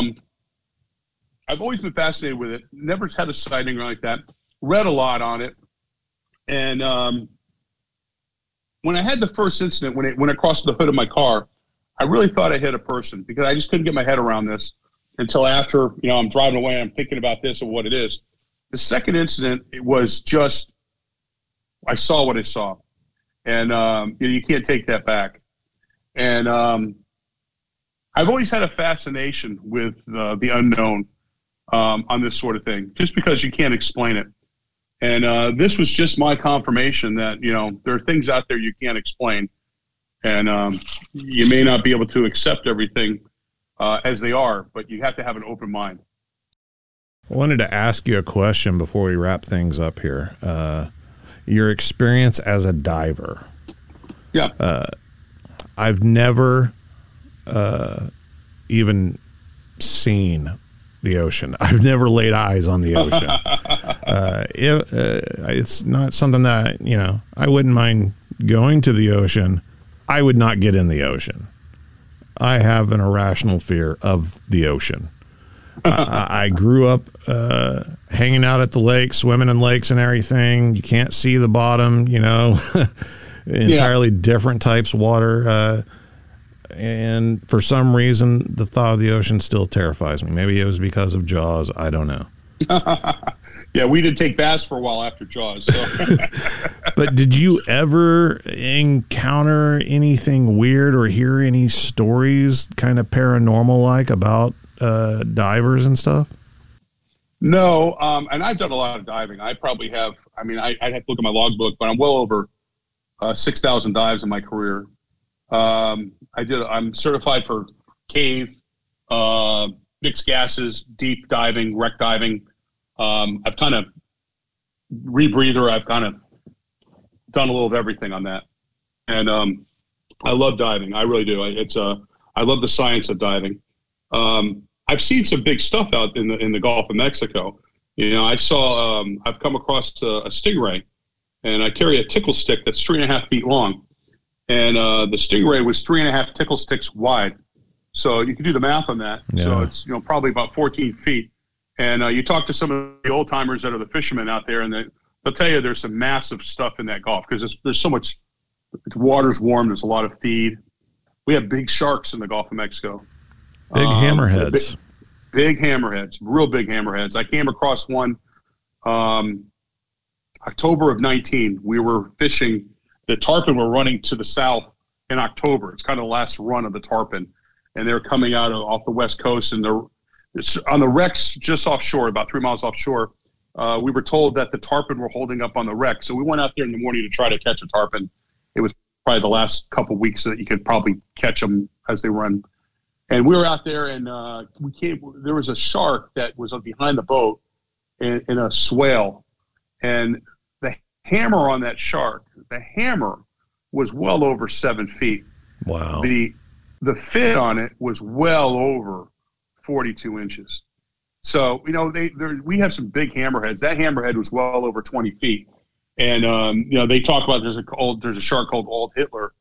I've always been fascinated with it. Never had a sighting like that. Read a lot on it. And when I had the first incident, when it crossed the hood of my car, I really thought I hit a person, because I just couldn't get my head around this until after, I'm driving away, I'm thinking about this and what it is. The second incident, it was just, I saw what I saw. And you can't take that back. And I've always had a fascination with the unknown on this sort of thing, just because you can't explain it. And this was just my confirmation that, there are things out there you can't explain. And you may not be able to accept everything as they are, but you have to have an open mind. I wanted to ask you a question before we wrap things up here. Your experience as a diver. Yeah. I've never even seen the ocean. I've never laid eyes on the ocean. It's not something that, I wouldn't mind going to the ocean. I would not get in the ocean. I have an irrational fear of the ocean. I grew up hanging out at the lake, swimming in lakes and everything. You can't see the bottom, entirely different types of water. And for some reason, the thought of the ocean still terrifies me. Maybe it was because of Jaws. I don't know. Yeah, we did take baths for a while after Jaws. So. But did you ever encounter anything weird or hear any stories kind of paranormal like about divers and stuff? No, and I've done a lot of diving. I probably have, I'd have to look at my logbook, but I'm well over 6,000 dives in my career. I'm certified for cave, mixed gases, deep diving, wreck diving. I've kind of rebreather. I've kind of done a little of everything on that. And I love diving. I really do. I love the science of diving. I've seen some big stuff out in the Gulf of Mexico. I've come across a stingray, and I carry a tickle stick that's 3.5 feet long. And the stingray was 3.5 tickle sticks wide. So you can do the math on that. Yeah. So it's, probably about 14 feet. And you talk to some of the old timers that are the fishermen out there, and they'll tell you there's some massive stuff in that Gulf because there's so much. The water's warm. There's a lot of feed. We have big sharks in the Gulf of Mexico. Big hammerheads. Big hammerheads. Real big hammerheads. I came across one October of 19. We were fishing. The tarpon were running to the south in October. It's kind of the last run of the tarpon. And they're coming out off the west coast, and they're on the wrecks just offshore, about 3 miles offshore. We were told that the tarpon were holding up on the wreck. So we went out there in the morning to try to catch a tarpon. It was probably the last couple of weeks that you could probably catch them as they run. And we were out there, and there was a shark that was behind the boat in a swale. And the hammer on that shark, the hammer was well over 7 feet. Wow. The fin on it was well over 42 inches. So, we have some big hammerheads. That hammerhead was well over 20 feet. And, they talk about there's a shark called Old Hitler.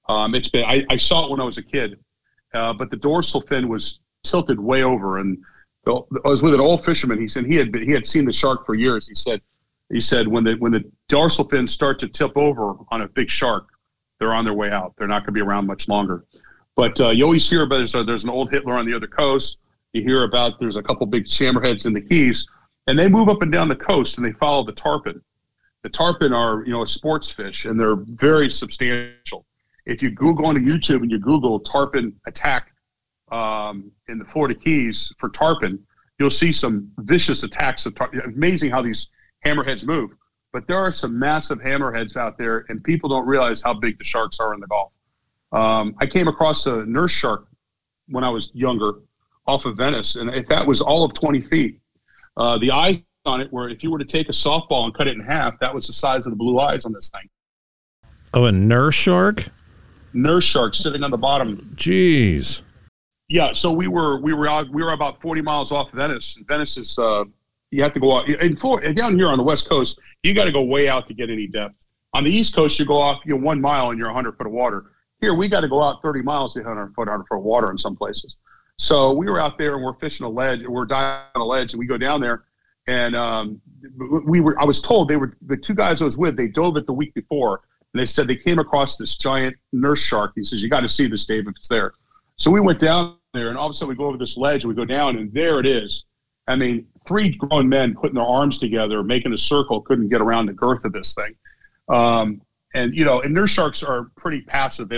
I saw it when I was a kid, but the dorsal fin was tilted way over. And I was with an old fisherman. He said he had seen the shark for years. He said when the dorsal fins start to tip over on a big shark, they're on their way out. They're not going to be around much longer. But you always hear about there's an Old Hitler on the other coast. You hear about there's a couple big hammerheads in the Keys, and they move up and down the coast and they follow the tarpon. The tarpon are, a sports fish, and they're very substantial. If you Google on YouTube and you Google tarpon attack in the Florida Keys for tarpon, you'll see some vicious attacks of tarpon. Amazing how these hammerheads move. But there are some massive hammerheads out there, and people don't realize how big the sharks are in the Gulf. I came across a nurse shark when I was younger off of Venice, and that was all of 20 feet. The eyes on it were, if you were to take a softball and cut it in half, that was the size of the blue eyes on this thing. Oh, a nurse shark? Nurse shark sitting on the bottom. Jeez. Yeah, so we were about 40 miles off Venice. Venice is you have to go out in Florida, down here on the West Coast. You got to go way out to get any depth. On the East Coast, you go off 1 mile and you're 100 foot of water. Here, we got to go out 30 miles to 100 foot of water in some places. So we were out there and we're fishing a ledge. We're diving on a ledge, and we go down there. And I was told the two guys I was with, they dove it the week before, and they said they came across this giant nurse shark. He says, "You got to see this, Dave, if it's there." So we went down there, and all of a sudden we go over this ledge, and we go down, and there it is. 3 grown men putting their arms together, making a circle, couldn't get around the girth of this thing. And nurse sharks are pretty passive.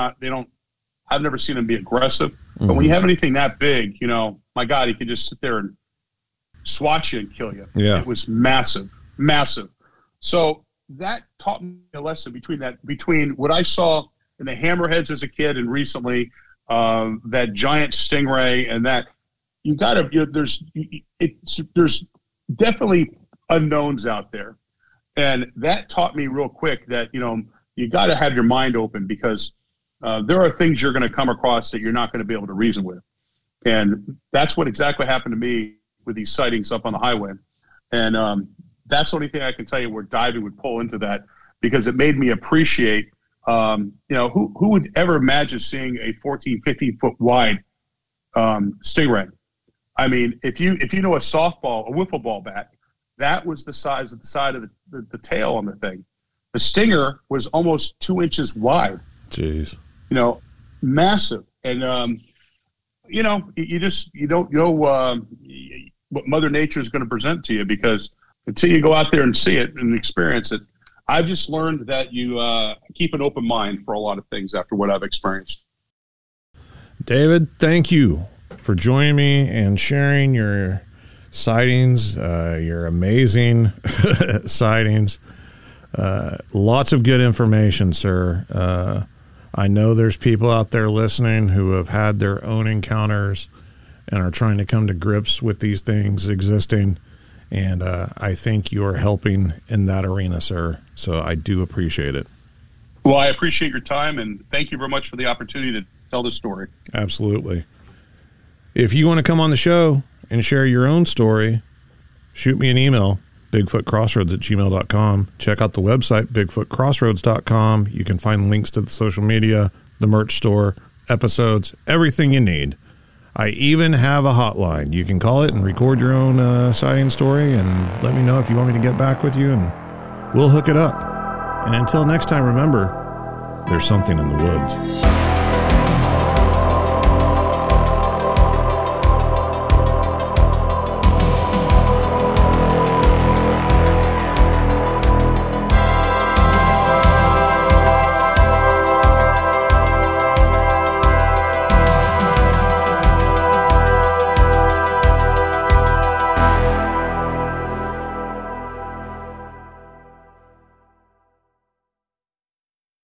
I've never seen them be aggressive. Mm-hmm. But when you have anything that big, my God, he could just sit there and swat you and kill you. Yeah. It was massive, massive. So that taught me a lesson between what I saw in the hammerheads as a kid and recently that giant stingray, and that you got to, there's definitely unknowns out there. And that taught me real quick that, you got to have your mind open, because there are things you're going to come across that you're not going to be able to reason with. And that's what exactly happened to me with these sightings up on the highway. And that's the only thing I can tell you where diving would pull into that, because it made me appreciate Who would ever imagine seeing a 14, 15 foot wide stingray? I mean, if you know a softball, a wiffle ball bat, that was the size of the side of the tail on the thing. The stinger was almost 2 inches wide. Jeez. Massive. And, you don't know what Mother Nature is going to present to you, because until you go out there and see it and experience it, I've just learned that you keep an open mind for a lot of things after what I've experienced. David, thank you for joining me and sharing your sightings, your amazing sightings. Lots of good information, sir. I know there's people out there listening who have had their own encounters and are trying to come to grips with these things existing. And I think you are helping in that arena, sir. So I do appreciate it. Well, I appreciate your time, and thank you very much for the opportunity to tell this story. Absolutely. If you want to come on the show and share your own story, shoot me an email, bigfootcrossroads@gmail.com. Check out the website, bigfootcrossroads.com. You can find links to the social media, the merch store, episodes, everything you need. I even have a hotline. You can call it and record your own sighting story and let me know if you want me to get back with you, and we'll hook it up. And until next time, remember, there's something in the woods.